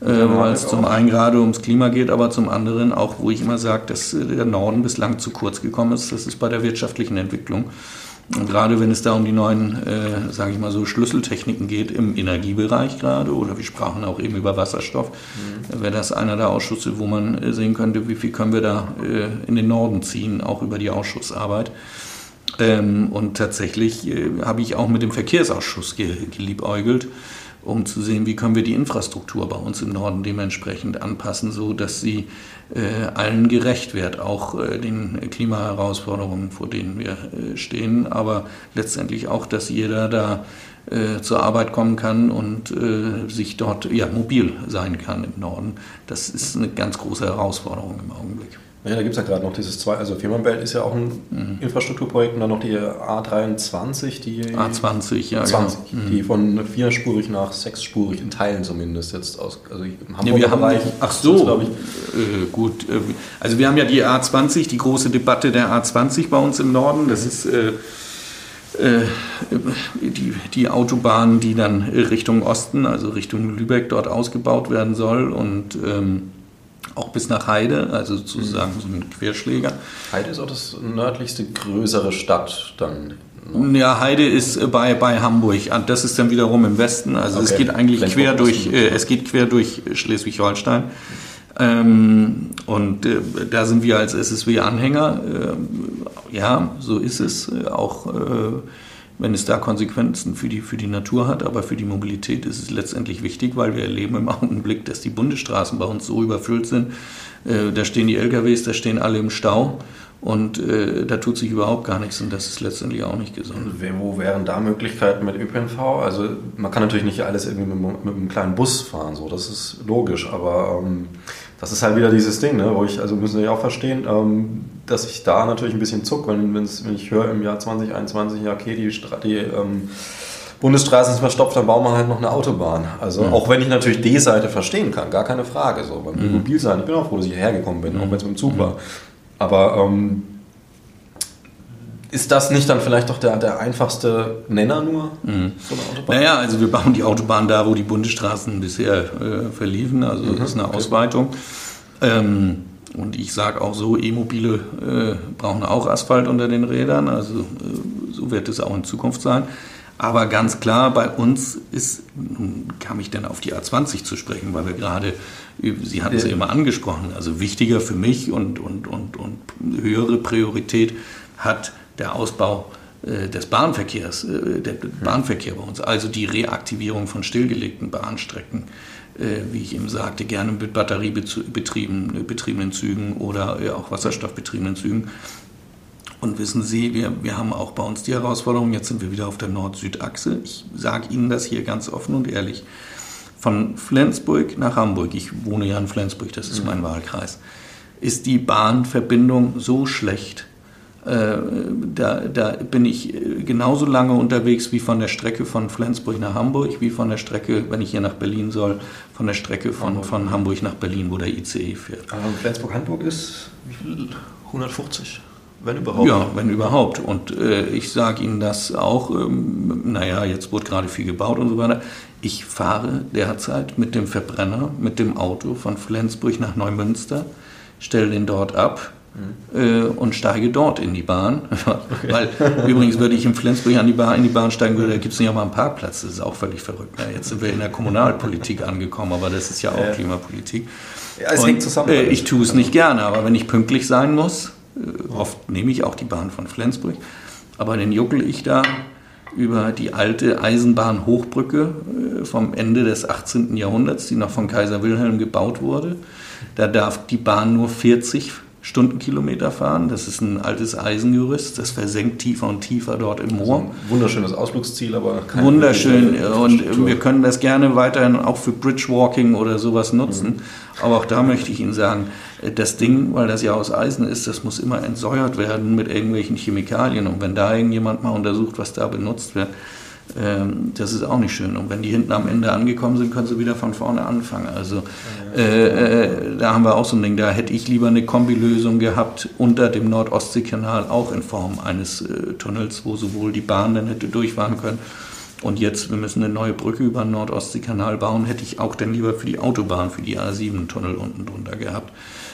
weil es zum einen gerade ums Klima geht, aber zum anderen auch, wo ich immer sage, dass der Norden bislang zu kurz gekommen ist, das ist bei der wirtschaftlichen Entwicklung. Und gerade wenn es da um die neuen, sage ich mal so, Schlüsseltechniken geht, im Energiebereich gerade, oder wir sprachen auch eben über Wasserstoff, wäre das einer der Ausschüsse, wo man sehen könnte, wie viel können wir da in den Norden ziehen, auch über die Ausschussarbeit. Und tatsächlich habe ich auch mit dem Verkehrsausschuss geliebäugelt, um zu sehen, wie können wir die Infrastruktur bei uns im Norden dementsprechend anpassen, so dass sie allen gerecht wird, auch den Klimaherausforderungen, vor denen wir stehen, aber letztendlich auch, dass jeder da zur Arbeit kommen kann und sich dort mobil sein kann im Norden. Das ist eine ganz große Herausforderung im Augenblick. Ja, da gibt es ja gerade noch dieses also Fehmarnbelt ist ja auch ein Infrastrukturprojekt und dann noch die A23, die von 4-spurig nach 6-spurig in Teilen zumindest jetzt aus, also im Hamburger Bereich. Glaube ich. Gut. Also wir haben ja die A20, die große Debatte der A20 bei uns im Norden. Das ist die Autobahn, die dann Richtung Osten, also Richtung Lübeck dort ausgebaut werden soll und auch bis nach Heide, also sozusagen so ein Querschläger. Heide ist auch das nördlichste größere Stadt dann. Ja, Heide ist bei Hamburg. Das ist dann wiederum im Westen. Also okay. Es geht eigentlich quer durch Schleswig-Holstein. Und da sind wir als SSW-Anhänger. Ja, so ist es. Auch wenn es da Konsequenzen für die Natur hat, aber für die Mobilität ist es letztendlich wichtig, weil wir erleben im Augenblick, dass die Bundesstraßen bei uns so überfüllt sind. Da stehen die LKWs, da stehen alle im Stau und da tut sich überhaupt gar nichts und das ist letztendlich auch nicht gesund. Wo wären da Möglichkeiten mit ÖPNV? Also man kann natürlich nicht alles irgendwie mit einem kleinen Bus fahren, so, das ist logisch, aber das ist halt wieder dieses Ding, ne, wo also müssen wir ja auch verstehen, dass ich da natürlich ein bisschen zuck, wenn ich höre im Jahr 2021, ja okay, die Bundesstraße ist verstopft, dann bauen wir halt noch eine Autobahn. Also auch wenn ich natürlich die Seite verstehen kann, gar keine Frage. So, beim Mobil sein, ich bin auch froh, dass ich hierher gekommen bin, auch wenn es mit dem Zug war. Aber ist das nicht dann vielleicht doch der einfachste Nenner nur? So eine Autobahn? Naja, also wir bauen die Autobahn da, wo die Bundesstraßen bisher verliefen, also das ist eine Ausweitung. Und ich sage auch so, E-Mobile brauchen auch Asphalt unter den Rädern, also so wird es auch in Zukunft sein. Aber ganz klar, bei uns kam ich dann auf die A20 zu sprechen, weil wir gerade, Sie hatten es ja immer angesprochen, also wichtiger für mich und höhere Priorität hat der Ausbau des Bahnverkehrs, der Bahnverkehr bei uns, also die Reaktivierung von stillgelegten Bahnstrecken, wie ich eben sagte, gerne mit batteriebetriebenen Zügen oder auch wasserstoffbetriebenen Zügen. Und wissen Sie, wir haben auch bei uns die Herausforderung, jetzt sind wir wieder auf der Nord-Süd-Achse. Ich sage Ihnen das hier ganz offen und ehrlich. Von Flensburg nach Hamburg, ich wohne ja in Flensburg, das ist mein Wahlkreis, ist die Bahnverbindung so schlecht. Da bin ich genauso lange unterwegs wie von der Strecke von Flensburg nach Hamburg, wie von der Strecke, wenn ich hier nach Berlin soll, von der Strecke von Hamburg nach Berlin, wo der ICE fährt. Flensburg-Hamburg ist wie viel? 150? Wenn überhaupt. Ja, wenn überhaupt. Und ich sage Ihnen das auch, jetzt wurde gerade viel gebaut und so weiter. Ich fahre derzeit mit dem Verbrenner, mit dem Auto von Flensburg nach Neumünster, stelle den dort ab und steige dort in die Bahn. Okay. Weil übrigens würde ich in Flensburg in die Bahn steigen, da gibt es nicht einmal einen Parkplatz. Das ist auch völlig verrückt. Ja, jetzt sind wir in der Kommunalpolitik angekommen, aber das ist ja auch Klimapolitik. Ja, es hängt zusammen. Ich tue es nicht gerne, aber wenn ich pünktlich sein muss, oft nehme ich auch die Bahn von Flensburg, aber dann juckel ich da über die alte Eisenbahnhochbrücke vom Ende des 18. Jahrhunderts, die noch von Kaiser Wilhelm gebaut wurde. Da darf die Bahn nur 40 Stundenkilometer fahren. Das ist ein altes Eisengerüst, das versenkt tiefer und tiefer dort im Moor. Also ein wunderschönes Ausflugsziel, aber kein wunderschön. Und wir können das gerne weiterhin auch für Bridgewalking oder sowas nutzen. Aber auch da möchte ich Ihnen sagen, das Ding, weil das ja aus Eisen ist, das muss immer entsäuert werden mit irgendwelchen Chemikalien. Und wenn da irgendjemand mal untersucht, was da benutzt wird, das ist auch nicht schön. Und wenn die hinten am Ende angekommen sind, können sie wieder von vorne anfangen. Also da haben wir auch so ein Ding. Da hätte ich lieber eine Kombilösung gehabt unter dem Nord-Ostsee-Kanal, auch in Form eines Tunnels, wo sowohl die Bahn dann hätte durchfahren können Und jetzt, wir müssen eine neue Brücke über den Nord-Ostsee-Kanal bauen, hätte ich auch dann lieber für die Autobahn, für die A7-Tunnel unten drunter gehabt.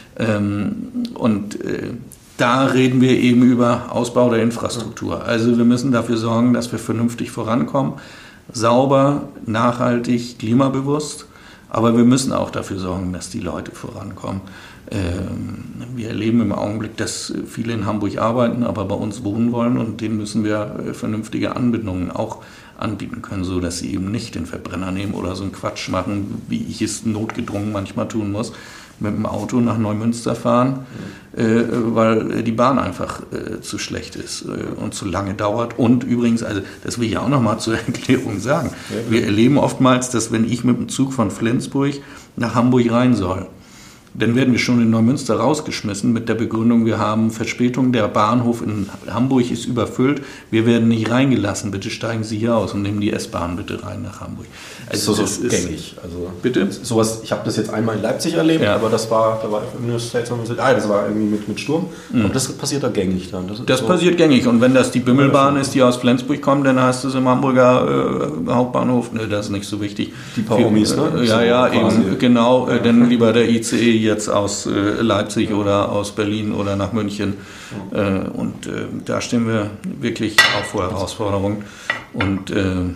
Da reden wir eben über Ausbau der Infrastruktur. Also wir müssen dafür sorgen, dass wir vernünftig vorankommen, sauber, nachhaltig, klimabewusst. Aber wir müssen auch dafür sorgen, dass die Leute vorankommen. Wir erleben im Augenblick, dass viele in Hamburg arbeiten, aber bei uns wohnen wollen und denen müssen wir vernünftige Anbindungen auch anbieten können, so dass sie eben nicht den Verbrenner nehmen oder so einen Quatsch machen, wie ich es notgedrungen manchmal tun muss, mit dem Auto nach Neumünster fahren, weil die Bahn einfach zu schlecht ist und zu lange dauert. Und übrigens, also das will ich auch noch mal zur Erklärung sagen, wir erleben oftmals, dass wenn ich mit dem Zug von Flensburg nach Hamburg rein soll, dann werden wir schon in Neumünster rausgeschmissen mit der Begründung, wir haben Verspätung, der Bahnhof in Hamburg ist überfüllt, wir werden nicht reingelassen, bitte steigen Sie hier aus und nehmen die S-Bahn bitte rein nach Hamburg. Also das ist gängig. Also bitte? Sowas, ich habe das jetzt einmal in Leipzig erlebt, aber da war das war irgendwie mit Sturm. Aber das passiert da gängig dann. Das passiert gängig und wenn das die Bimmelbahn ist, die aus Flensburg kommt, dann heißt es im Hamburger Hauptbahnhof, ne, das ist nicht so wichtig. Die paar Omis, ne? Ja, eben, genau, dann lieber der ICE jetzt aus Leipzig oder aus Berlin oder nach München. Da stehen wir wirklich auch vor Herausforderungen. Und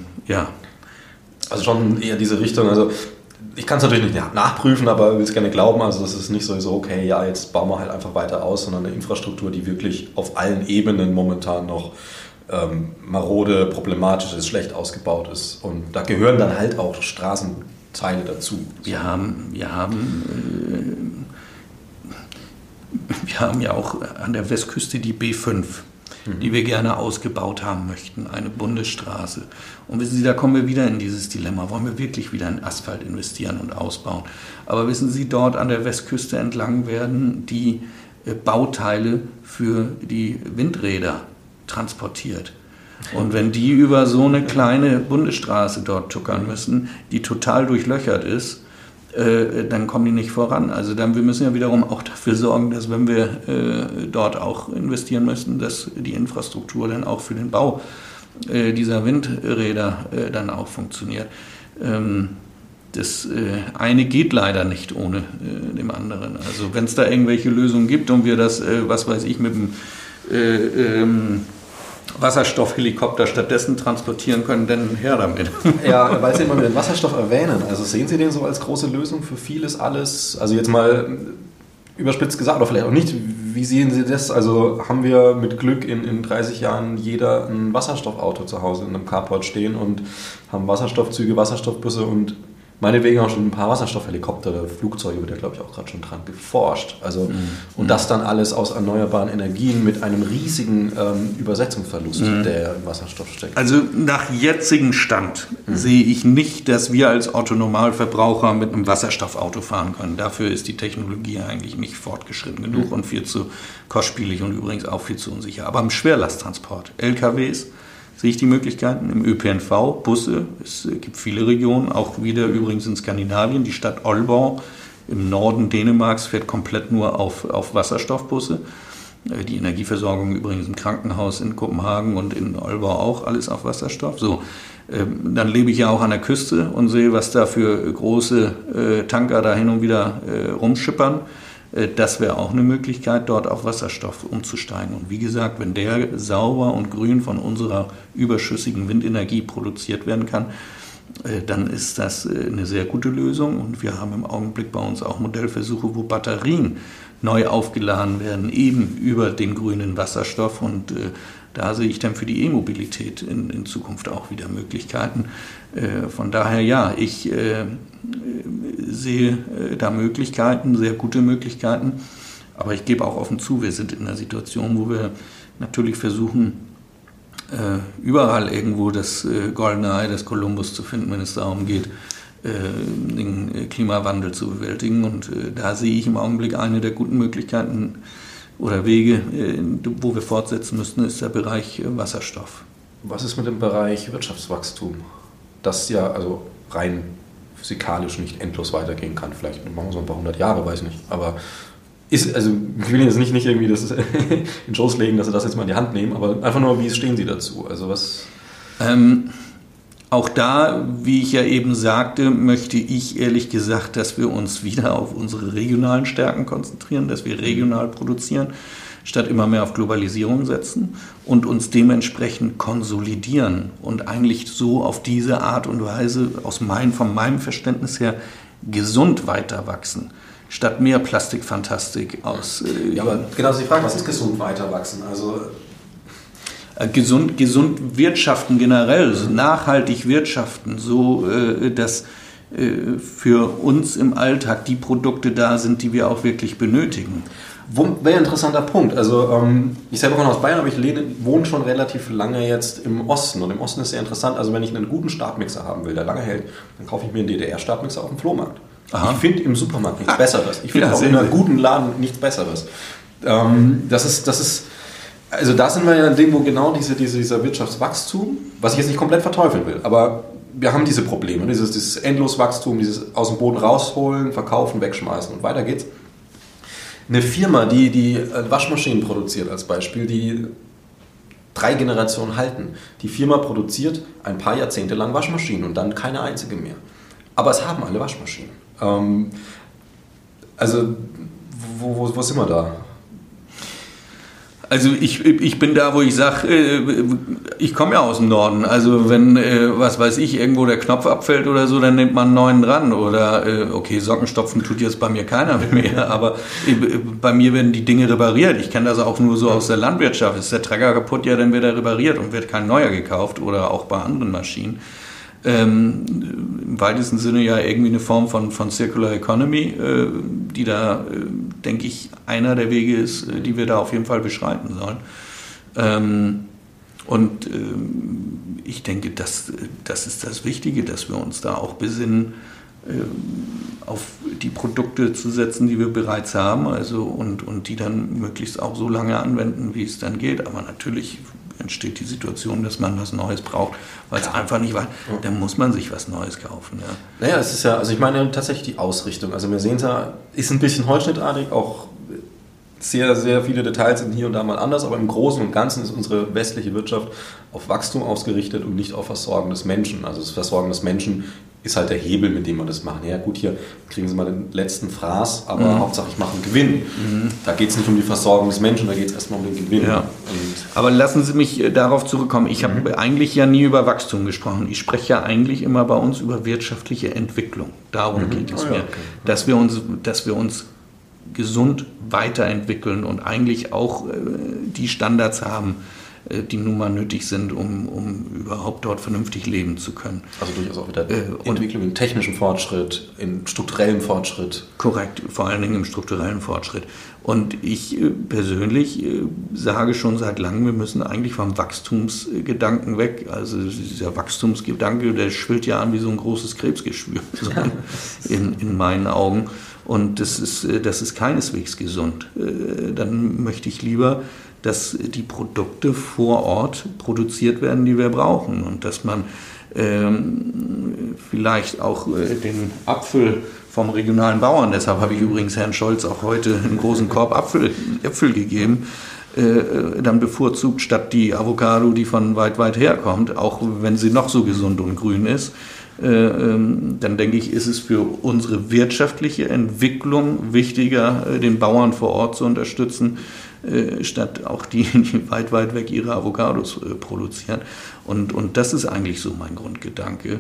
Also schon eher diese Richtung. Also ich kann es natürlich nicht nachprüfen, aber will es gerne glauben. Also das ist nicht so, okay, ja, jetzt bauen wir halt einfach weiter aus, sondern eine Infrastruktur, die wirklich auf allen Ebenen momentan noch marode, problematisch ist, schlecht ausgebaut ist. Und da gehören dann halt auch Straßenteile dazu. Wir haben ja auch an der Westküste die B5, die wir gerne ausgebaut haben möchten, eine Bundesstraße. Und wissen Sie, da kommen wir wieder in dieses Dilemma, wollen wir wirklich wieder in Asphalt investieren und ausbauen? Aber wissen Sie, dort an der Westküste entlang werden die Bauteile für die Windräder transportiert. Und wenn die über so eine kleine Bundesstraße dort tuckern müssen, die total durchlöchert ist, dann kommen die nicht voran. Also wir müssen ja wiederum auch dafür sorgen, dass wenn wir dort auch investieren müssen, dass die Infrastruktur dann auch für den Bau dieser Windräder dann auch funktioniert. Das eine geht leider nicht ohne dem anderen. Also wenn es da irgendwelche Lösungen gibt und wir das, was weiß ich, mit dem Wasserstoffhelikopter stattdessen transportieren können, dann her damit. Ja, weil Sie immer den Wasserstoff erwähnen. Also sehen Sie den so als große Lösung für vieles, alles? Also jetzt mal überspitzt gesagt, oder vielleicht auch nicht. Wie sehen Sie das? Also haben wir mit Glück in 30 Jahren jeder ein Wasserstoffauto zu Hause in einem Carport stehen und haben Wasserstoffzüge, Wasserstoffbusse und meinetwegen auch schon ein paar Wasserstoffhelikopter oder Flugzeuge, wird ja, glaube ich, auch gerade schon dran geforscht. Also, und das dann alles aus erneuerbaren Energien mit einem riesigen Übersetzungsverlust, der im Wasserstoff steckt. Also nach jetzigem Stand sehe ich nicht, dass wir als Otto-Normalverbraucher mit einem Wasserstoffauto fahren können. Dafür ist die Technologie eigentlich nicht fortgeschritten genug und viel zu kostspielig und übrigens auch viel zu unsicher. Aber im Schwerlasttransport, LKWs, sehe ich die Möglichkeiten im ÖPNV, Busse. Es gibt viele Regionen, auch wieder übrigens in Skandinavien. Die Stadt Aalborg im Norden Dänemarks fährt komplett nur auf Wasserstoffbusse. Die Energieversorgung übrigens im Krankenhaus in Kopenhagen und in Aalborg auch, alles auf Wasserstoff. So, dann lebe ich ja auch an der Küste und sehe, was da für große Tanker da hin und wieder rumschippern. Das wäre auch eine Möglichkeit, dort auf Wasserstoff umzusteigen. Und wie gesagt, wenn der sauber und grün von unserer überschüssigen Windenergie produziert werden kann, dann ist das eine sehr gute Lösung. Und wir haben im Augenblick bei uns auch Modellversuche, wo Batterien neu aufgeladen werden, eben über den grünen Wasserstoff. Und da sehe ich dann für die E-Mobilität in Zukunft auch wieder Möglichkeiten. Von daher ja, ich sehe da Möglichkeiten, sehr gute Möglichkeiten. Aber ich gebe auch offen zu, wir sind in einer Situation, wo wir natürlich versuchen, überall irgendwo das goldene Ei des Kolumbus zu finden, wenn es darum geht, den Klimawandel zu bewältigen. Und da sehe ich im Augenblick eine der guten Möglichkeiten oder Wege, wo wir fortsetzen müssten, ist der Bereich Wasserstoff. Was ist mit dem Bereich Wirtschaftswachstum? Das ja also rein physikalisch nicht endlos weitergehen kann. Vielleicht machen wir so ein paar 100 Jahre, weiß nicht. Aber ich will jetzt nicht irgendwie das in den Schoß legen, dass Sie das jetzt mal in die Hand nehmen, aber einfach nur, wie stehen Sie dazu? Also was? Auch da, wie ich ja eben sagte, möchte ich ehrlich gesagt, dass wir uns wieder auf unsere regionalen Stärken konzentrieren, dass wir regional produzieren, statt immer mehr auf Globalisierung setzen und uns dementsprechend konsolidieren und eigentlich so auf diese Art und Weise von meinem Verständnis her gesund weiter wachsen, statt mehr Plastikfantastik aus. Ja, aber genau die Frage, was ist gesund weiter wachsen? Also gesund wirtschaften generell, also nachhaltig wirtschaften, so dass für uns im Alltag die Produkte da sind, die wir auch wirklich benötigen. Wäre ein interessanter Punkt. Also ich selber komme aus Bayern, aber ich wohne schon relativ lange jetzt im Osten. Und im Osten ist sehr interessant, also wenn ich einen guten Startmixer haben will, der lange hält, dann kaufe ich mir einen DDR-Startmixer auf dem Flohmarkt. Aha. Ich finde im Supermarkt nichts Besseres. Ich finde auch in einem guten Laden nichts Besseres. Das ist, also da sind wir ja in dem, wo genau dieser Wirtschaftswachstum, was ich jetzt nicht komplett verteufeln will, aber wir haben diese Probleme, dieses Endloswachstum, dieses aus dem Boden rausholen, verkaufen, wegschmeißen und weiter geht's. Eine Firma, die Waschmaschinen produziert als Beispiel, die 3 Generationen halten. Die Firma produziert ein paar Jahrzehnte lang Waschmaschinen und dann keine einzige mehr. Aber es haben alle Waschmaschinen. Also, wo sind wir da? Also ich bin da, wo ich sage, ich komme ja aus dem Norden. Also wenn, was weiß ich, irgendwo der Knopf abfällt oder so, dann nimmt man einen neuen dran. Oder, okay, Sockenstopfen tut jetzt bei mir keiner mehr, aber bei mir werden die Dinge repariert. Ich kenne das auch nur so aus der Landwirtschaft. Ist der Trecker kaputt, ja, dann wird er repariert und wird kein neuer gekauft oder auch bei anderen Maschinen. Im weitesten Sinne ja irgendwie eine Form von Circular Economy, die da, denke ich, einer der Wege ist, die wir da auf jeden Fall beschreiten sollen. Ich denke, das ist das Wichtige, dass wir uns da auch besinnen, auf die Produkte zu setzen, die wir bereits haben, also und die dann möglichst auch so lange anwenden, wie es dann geht. Aber natürlich entsteht die Situation, dass man was Neues braucht, weil es einfach nicht war. Dann muss man sich was Neues kaufen. Ja. Naja, es ist ja, also ich meine tatsächlich die Ausrichtung. Also wir sehen es ja, ist ein bisschen holzschnittartig, auch sehr, sehr viele Details sind hier und da mal anders, aber im Großen und Ganzen ist unsere westliche Wirtschaft auf Wachstum ausgerichtet und nicht auf Versorgen des Menschen. Also das Versorgen des Menschen ist halt der Hebel, mit dem wir das machen. Ja gut, hier kriegen Sie mal den letzten Fraß, aber Hauptsache ich mache einen Gewinn. Da geht es nicht um die Versorgung des Menschen, da geht es erstmal um den Gewinn. Ja. Aber lassen Sie mich darauf zurückkommen. Ich habe eigentlich ja nie über Wachstum gesprochen. Ich spreche ja eigentlich immer bei uns über wirtschaftliche Entwicklung. Darum geht es mir. Okay. Dass wir uns gesund weiterentwickeln und eigentlich auch die Standards haben, die nun mal nötig sind, um überhaupt dort vernünftig leben zu können. Also durchaus auch wieder Entwicklung in technischem Fortschritt, in strukturellem Fortschritt. Korrekt, vor allen Dingen im strukturellen Fortschritt. Und ich persönlich sage schon seit langem, wir müssen eigentlich vom Wachstumsgedanken weg. Also dieser Wachstumsgedanke, der schwillt ja an wie so ein großes Krebsgeschwür in meinen Augen. Und das ist keineswegs gesund. Dann möchte ich lieber, dass die Produkte vor Ort produziert werden, die wir brauchen. Und dass man vielleicht auch den Apfel vom regionalen Bauern, deshalb habe ich übrigens Herrn Scholz auch heute einen großen Korb Äpfel gegeben, dann bevorzugt statt die Avocado, die von weit herkommt, auch wenn sie noch so gesund und grün ist. Dann denke ich, ist es für unsere wirtschaftliche Entwicklung wichtiger, den Bauern vor Ort zu unterstützen, statt auch die weit weg ihre Avocados produzieren. Und das ist eigentlich so mein Grundgedanke,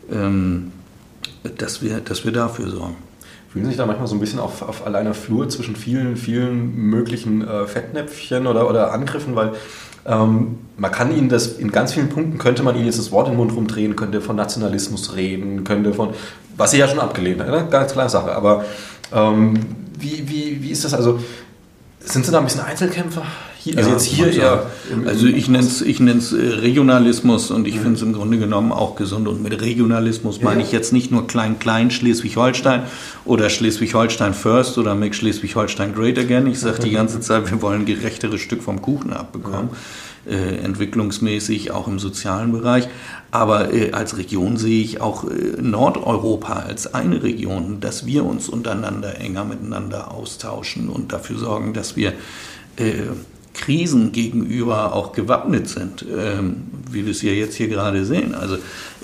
dass wir dafür sorgen. Fühlen Sie sich da manchmal so ein bisschen auf alleiner Flur zwischen vielen möglichen Fettnäpfchen oder Angriffen, weil man kann Ihnen das, in ganz vielen Punkten könnte man Ihnen jetzt das Wort in den Mund rumdrehen, könnte von Nationalismus reden, könnte von, was Sie ja schon abgelehnt haben, ne? Ganz klare Sache, aber wie ist das, also sind Sie da ein bisschen Einzelkämpfer? Also ja, jetzt hier eher... Also ich nenn's Regionalismus und ich finde es im Grunde genommen auch gesund. Und mit Regionalismus meine ich jetzt nicht nur klein Schleswig-Holstein oder Schleswig-Holstein First oder Make Schleswig-Holstein Great Again. Ich sage die ganze Zeit, wir wollen ein gerechteres Stück vom Kuchen abbekommen. Entwicklungsmäßig, auch im sozialen Bereich. Aber als Region sehe ich auch Nordeuropa als eine Region, dass wir uns untereinander enger miteinander austauschen und dafür sorgen, dass wir Krisen gegenüber auch gewappnet sind, wie wir es ja jetzt hier gerade sehen. Also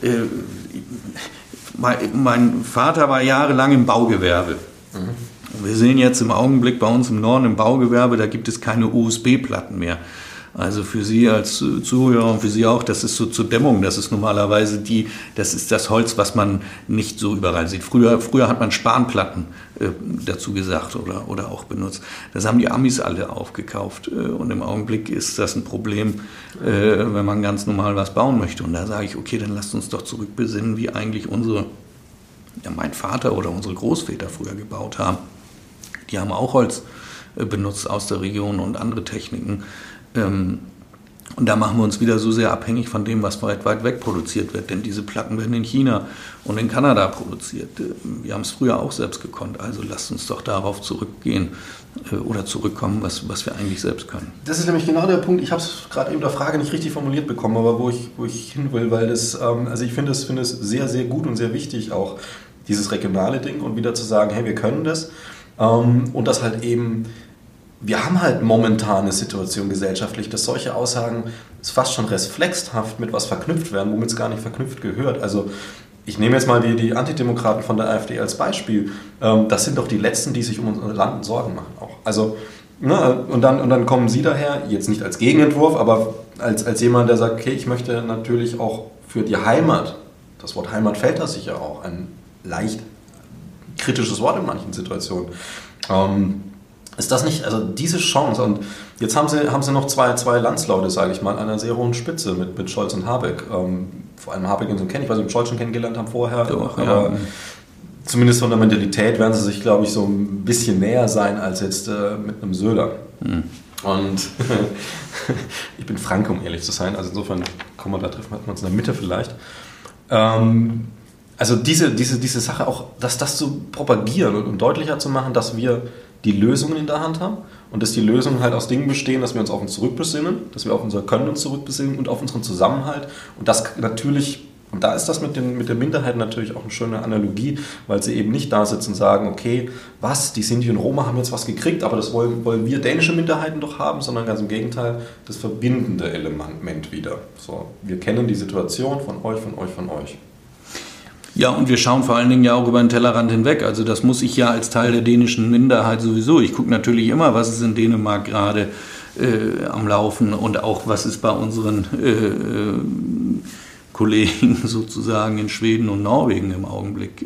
mein Vater war jahrelang im Baugewerbe. Wir sehen jetzt im Augenblick bei uns im Norden im Baugewerbe, da gibt es keine USB-Platten mehr. Also für Sie als Zuhörer und für Sie auch, das ist so zur Dämmung, das ist normalerweise das ist das Holz, was man nicht so überall sieht. Früher hat man Spanplatten dazu gesagt oder auch benutzt. Das haben die Amis alle aufgekauft und im Augenblick ist das ein Problem, wenn man ganz normal was bauen möchte. Und da sage ich, okay, dann lasst uns doch zurückbesinnen, wie eigentlich mein Vater oder unsere Großväter früher gebaut haben. Die haben auch Holz benutzt aus der Region und andere Techniken. Und da machen wir uns wieder so sehr abhängig von dem, was weit weg produziert wird. Denn diese Platten werden in China und in Kanada produziert. Wir haben es früher auch selbst gekonnt. Also lasst uns doch darauf zurückgehen oder zurückkommen, was wir eigentlich selbst können. Das ist nämlich genau der Punkt. Ich habe es gerade eben der Frage nicht richtig formuliert bekommen, aber wo ich hin will, weil also ich finde es sehr, sehr gut und sehr wichtig, auch dieses regionale Ding und wieder zu sagen, hey, wir können das. Und das halt eben, wir haben halt momentan eine Situation gesellschaftlich, dass solche Aussagen fast schon reflexhaft mit was verknüpft werden, womit es gar nicht verknüpft gehört. Also ich nehme jetzt mal die Antidemokraten von der AfD als Beispiel. Das sind doch die Letzten, die sich um unser Land Sorgen machen auch. Also, ne, und dann kommen Sie daher, jetzt nicht als Gegenentwurf, aber als jemand, der sagt, okay, ich möchte natürlich auch für die Heimat, das Wort Heimat fällt da sicher auch, ein leicht kritisches Wort in manchen Situationen. Ist das nicht, also diese Chance, und jetzt haben sie noch zwei Landsleute, sage ich mal, an einer sehr hohen Spitze mit Scholz und Habeck. Vor allem Habeck und kennen, ich weiß nicht, ob Scholz schon kennengelernt haben vorher, doch, aber ja. Zumindest von der Mentalität werden sie sich, glaube ich, so ein bisschen näher sein als jetzt mit einem Söder. Und ich bin Franke, um ehrlich zu sein, also insofern kommen wir da, treffen wir uns in der Mitte vielleicht. Also diese Sache auch, das zu propagieren und deutlicher zu machen, dass wir die Lösungen in der Hand haben und dass die Lösungen halt aus Dingen bestehen, dass wir uns auf uns zurückbesinnen, dass wir auf unser Können uns zurückbesinnen und auf unseren Zusammenhalt. Und das natürlich, und da ist das mit der Minderheit natürlich auch eine schöne Analogie, weil sie eben nicht da sitzen und sagen, okay, die Sinti und Roma haben jetzt was gekriegt, aber das wollen wir dänische Minderheiten doch haben, sondern ganz im Gegenteil, das verbindende Element wieder. So, wir kennen die Situation von euch. Ja, und wir schauen vor allen Dingen ja auch über den Tellerrand hinweg. Also das muss ich ja als Teil der dänischen Minderheit sowieso. Ich gucke natürlich immer, was ist in Dänemark gerade am Laufen und auch was ist bei unseren Kollegen sozusagen in Schweden und Norwegen im Augenblick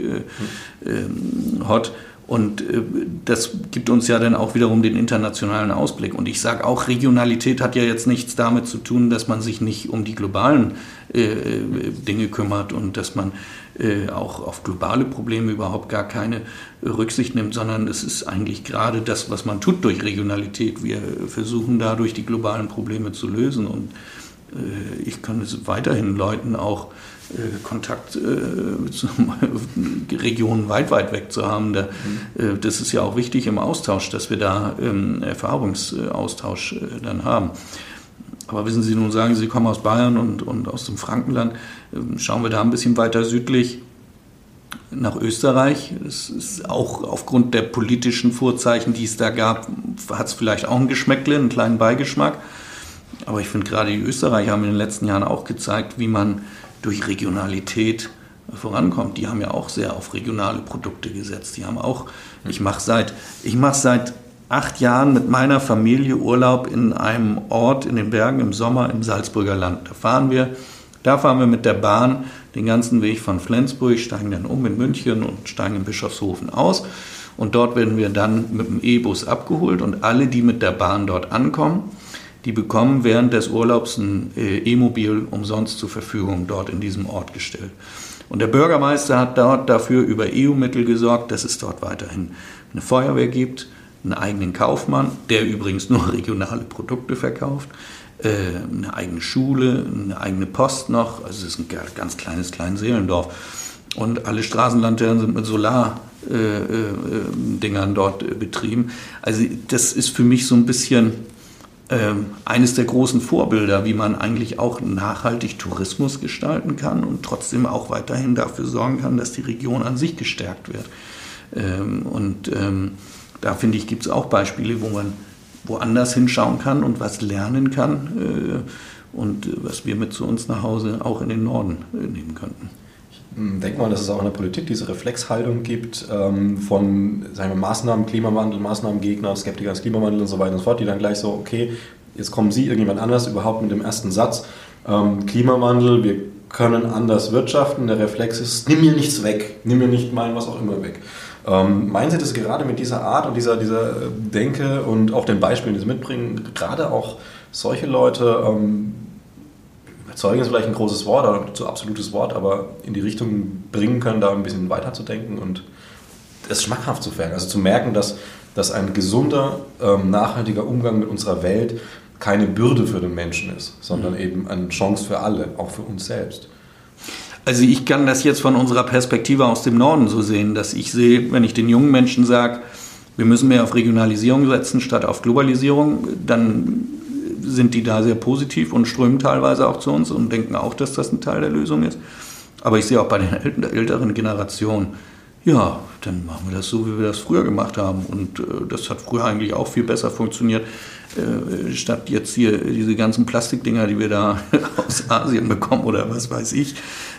hot. Und das gibt uns ja dann auch wiederum den internationalen Ausblick. Und ich sage auch, Regionalität hat ja jetzt nichts damit zu tun, dass man sich nicht um die globalen Dinge kümmert und dass man auch auf globale Probleme überhaupt gar keine Rücksicht nimmt, sondern es ist eigentlich gerade das, was man tut durch Regionalität. Wir versuchen dadurch die globalen Probleme zu lösen und ich kann es weiterhin Leuten auch Kontakt zu Regionen weit weg zu haben. Das ist ja auch wichtig im Austausch, dass wir da Erfahrungsaustausch dann haben. Aber wissen Sie, nun sagen Sie kommen aus Bayern und aus dem Frankenland, schauen wir da ein bisschen weiter südlich nach Österreich. Es ist auch aufgrund der politischen Vorzeichen, die es da gab, hat es vielleicht auch ein Geschmäckle, einen kleinen Beigeschmack. Aber ich finde gerade die Österreicher haben in den letzten Jahren auch gezeigt, wie man durch Regionalität vorankommt. Die haben ja auch sehr auf regionale Produkte gesetzt. Die haben auch, ich mache seit 8 Jahren mit meiner Familie Urlaub in einem Ort in den Bergen im Sommer im Salzburger Land. Da fahren wir mit der Bahn den ganzen Weg von Flensburg, steigen dann um in München und steigen in Bischofshofen aus. Und dort werden wir dann mit dem E-Bus abgeholt und alle, die mit der Bahn dort ankommen, die bekommen während des Urlaubs ein E-Mobil umsonst zur Verfügung dort in diesem Ort gestellt. Und der Bürgermeister hat dort dafür über EU-Mittel gesorgt, dass es dort weiterhin eine Feuerwehr gibt, einen eigenen Kaufmann, der übrigens nur regionale Produkte verkauft, eine eigene Schule, eine eigene Post noch, also es ist ein ganz kleines Kleinseelendorf. Und alle Straßenlaternen sind mit Solardingern dort betrieben. Also das ist für mich so ein bisschen eines der großen Vorbilder, wie man eigentlich auch nachhaltig Tourismus gestalten kann und trotzdem auch weiterhin dafür sorgen kann, dass die Region an sich gestärkt wird. Da finde ich, gibt es auch Beispiele, wo man woanders hinschauen kann und was lernen kann und was wir mit zu uns nach Hause auch in den Norden nehmen könnten. Ich denke mal, dass es auch in der Politik diese Reflexhaltung gibt von sagen wir, Maßnahmen, Klimawandel, Maßnahmengegner, Skeptiker des Klimawandels und so weiter und so fort, die dann gleich so, okay, jetzt kommen Sie, irgendjemand anders überhaupt mit dem ersten Satz, Klimawandel, wir können anders wirtschaften, der Reflex ist, nimm mir nichts weg, nimm mir nicht mein was auch immer weg. Meinen Sie das gerade mit dieser Art und dieser Denke und auch den Beispielen, die Sie mitbringen, gerade auch solche Leute, überzeugen ist vielleicht ein großes Wort oder ein zu absolutes Wort, aber in die Richtung bringen können, da ein bisschen weiterzudenken und es schmackhaft zu werden, also zu merken, dass ein gesunder, nachhaltiger Umgang mit unserer Welt keine Bürde für den Menschen ist, sondern eben eine Chance für alle, auch für uns selbst. Also ich kann das jetzt von unserer Perspektive aus dem Norden so sehen, dass ich sehe, wenn ich den jungen Menschen sage, wir müssen mehr auf Regionalisierung setzen statt auf Globalisierung, dann sind die da sehr positiv und strömen teilweise auch zu uns und denken auch, dass das ein Teil der Lösung ist. Aber ich sehe auch bei den älteren Generationen, ja, dann machen wir das so, wie wir das früher gemacht haben. Und das hat früher eigentlich auch viel besser funktioniert, statt jetzt hier diese ganzen Plastikdinger, die wir da aus Asien bekommen oder was weiß ich.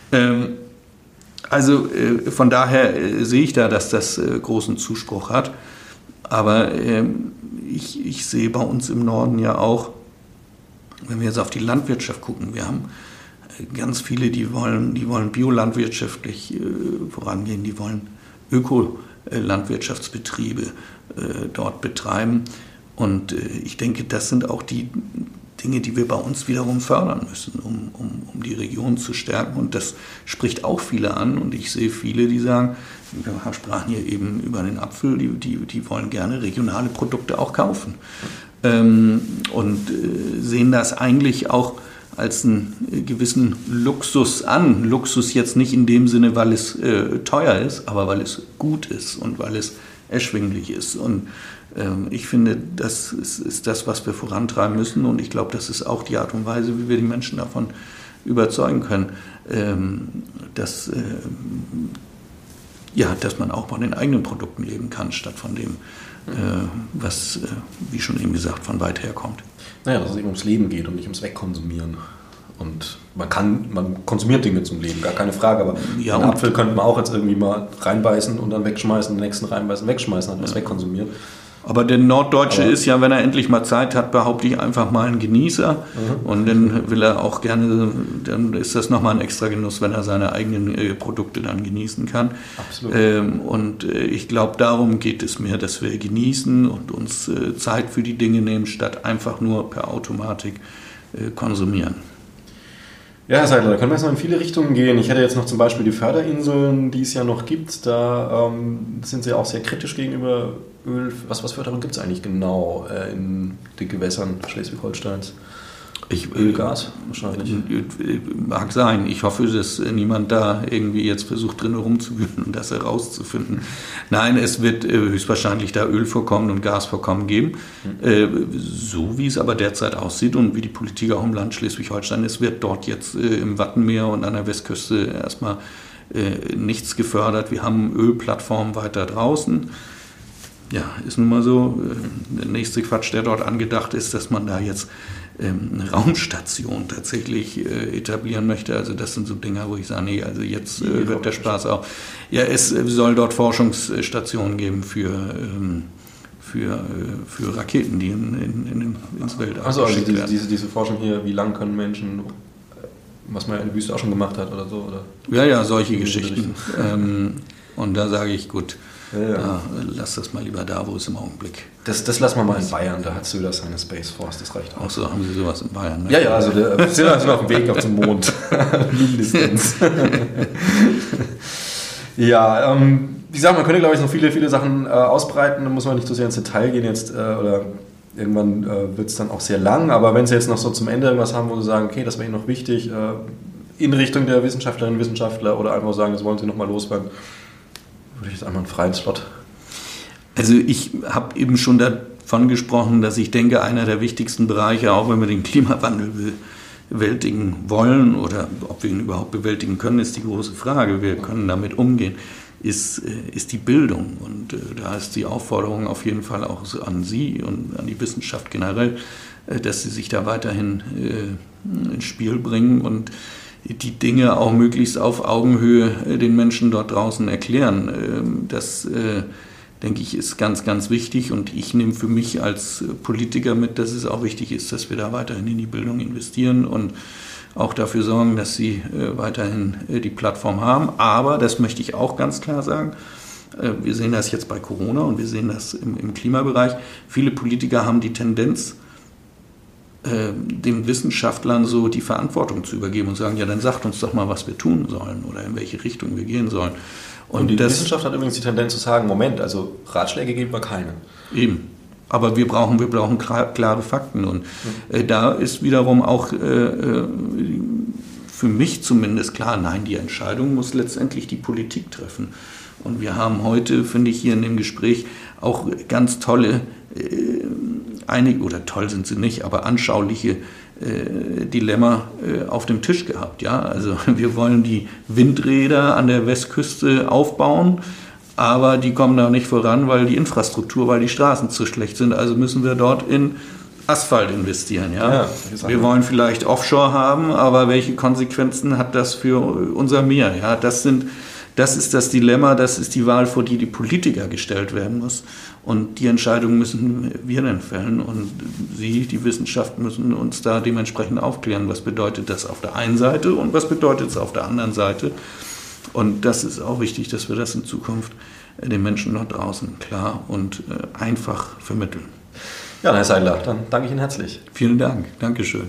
Also von daher sehe ich da, dass das großen Zuspruch hat. Aber ich sehe bei uns im Norden ja auch, wenn wir jetzt auf die Landwirtschaft gucken, wir haben ganz viele, die wollen biolandwirtschaftlich vorangehen, die wollen Ökolandwirtschaftsbetriebe dort betreiben. Und ich denke, das sind auch die Dinge, die wir bei uns wiederum fördern müssen, um die Region zu stärken. Und das spricht auch viele an. Und ich sehe viele, die sagen, wir sprachen hier eben über den Apfel, die wollen gerne regionale Produkte auch kaufen. Und sehen das eigentlich auch als einen gewissen Luxus an. Luxus jetzt nicht in dem Sinne, weil es teuer ist, aber weil es gut ist und weil es erschwinglich ist. Und ich finde, das ist das, was wir vorantreiben müssen. Und ich glaube, das ist auch die Art und Weise, wie wir die Menschen davon überzeugen können, dass man auch von den eigenen Produkten leben kann, statt von dem, was, wie schon eben gesagt, von weit her kommt. Naja, dass es eben ums Leben geht und nicht ums Wegkonsumieren. Und man konsumiert Dinge zum Leben, gar keine Frage, aber ja, einen Apfel könnte man auch jetzt irgendwie mal reinbeißen und dann wegschmeißen, den nächsten reinbeißen, wegschmeißen, dann was wegkonsumieren. Aber der Norddeutsche ist ja, wenn er endlich mal Zeit hat, behaupte ich, einfach mal ein Genießer. Und dann will er auch gerne, dann ist das nochmal ein extra Genuss, wenn er seine eigenen Produkte dann genießen kann. Absolut. Und ich glaube, darum geht es mir, dass wir genießen und uns Zeit für die Dinge nehmen, statt einfach nur per Automatik konsumieren. Ja, Herr Seidler, da können wir jetzt noch in viele Richtungen gehen. Ich hätte jetzt noch zum Beispiel die Förderinseln, die es ja noch gibt. Da sind Sie auch sehr kritisch gegenüber Öl. Was für Förderung gibt es eigentlich genau in den Gewässern Schleswig-Holsteins? Öl, Gas wahrscheinlich. Mag sein. Ich hoffe, dass niemand da irgendwie jetzt versucht, drin rumzuwühlen und das herauszufinden. Nein, es wird höchstwahrscheinlich da Ölvorkommen und Gasvorkommen geben. So wie es aber derzeit aussieht und wie die Politik auch im Land Schleswig-Holstein ist, wird dort jetzt im Wattenmeer und an der Westküste erstmal nichts gefördert. Wir haben Ölplattformen weiter draußen. Ja, ist nun mal so. Der nächste Quatsch, der dort angedacht ist, dass man da jetzt eine Raumstation tatsächlich etablieren möchte. Also das sind so Dinge, wo ich sage, nee, also jetzt hört der Spaß auf. Ja, es soll dort Forschungsstationen geben für Raketen, die ins Weltall geschickt werden. Also diese Forschung hier, wie lange können Menschen, was man in der Wüste auch schon gemacht hat oder so? Oder? Ja, solche Geschichten. Und da sage ich, gut, lass das mal lieber da, wo es im Augenblick. Das lassen wir mal in Bayern, da hat Söder seine Space Force, das reicht auch. Ach so, haben Sie sowas in Bayern? Ne? Ja, also wir sind auf dem Weg auf zum Mond. Mindestens. Ja, wie gesagt, man könnte, glaube ich, noch viele, viele Sachen ausbreiten, da muss man nicht so sehr ins Detail gehen jetzt, oder irgendwann wird es dann auch sehr lang, aber wenn Sie jetzt noch so zum Ende irgendwas haben, wo Sie sagen, okay, das wäre Ihnen noch wichtig, in Richtung der Wissenschaftlerinnen und Wissenschaftler oder einfach sagen, das wollen Sie nochmal loswerden, würde ich jetzt einmal einen freien Slot. Also ich habe eben schon davon gesprochen, dass ich denke, einer der wichtigsten Bereiche, auch wenn wir den Klimawandel bewältigen wollen oder ob wir ihn überhaupt bewältigen können, ist die große Frage. Wir können damit umgehen. ist die Bildung. Und da ist die Aufforderung auf jeden Fall auch an Sie und an die Wissenschaft generell, dass sie sich da weiterhin ins Spiel bringen und die Dinge auch möglichst auf Augenhöhe den Menschen dort draußen erklären. Das, denke ich, ist ganz, ganz wichtig. Und ich nehme für mich als Politiker mit, dass es auch wichtig ist, dass wir da weiterhin in die Bildung investieren und auch dafür sorgen, dass sie weiterhin die Plattform haben. Aber, das möchte ich auch ganz klar sagen, wir sehen das jetzt bei Corona und wir sehen das im Klimabereich. Viele Politiker haben die Tendenz, den Wissenschaftlern so die Verantwortung zu übergeben und sagen, ja, dann sagt uns doch mal, was wir tun sollen oder in welche Richtung wir gehen sollen. Und die Wissenschaft hat übrigens die Tendenz zu sagen, Moment, also Ratschläge geben wir keine. Eben. Aber wir brauchen klare Fakten. Und da ist wiederum auch für mich zumindest klar, nein, die Entscheidung muss letztendlich die Politik treffen. Und wir haben heute, finde ich, hier in dem Gespräch auch ganz tolle, oder toll sind sie nicht, aber anschauliche Dilemma auf dem Tisch gehabt. Ja? Also wir wollen die Windräder an der Westküste aufbauen, aber die kommen da nicht voran, weil die Infrastruktur, weil die Straßen zu schlecht sind. Also müssen wir dort in Asphalt investieren. Ja? Wir wollen vielleicht Offshore haben, aber welche Konsequenzen hat das für unser Meer? Ja? Das ist das Dilemma, das ist die Wahl, vor die die Politiker gestellt werden muss. Und die Entscheidung müssen wir dann fällen. Und Sie, die Wissenschaft, müssen uns da dementsprechend aufklären, was bedeutet das auf der einen Seite und was bedeutet es auf der anderen Seite. Und das ist auch wichtig, dass wir das in Zukunft den Menschen dort draußen klar und einfach vermitteln. Ja, Herr Seidler, dann danke ich Ihnen herzlich. Vielen Dank. Dankeschön.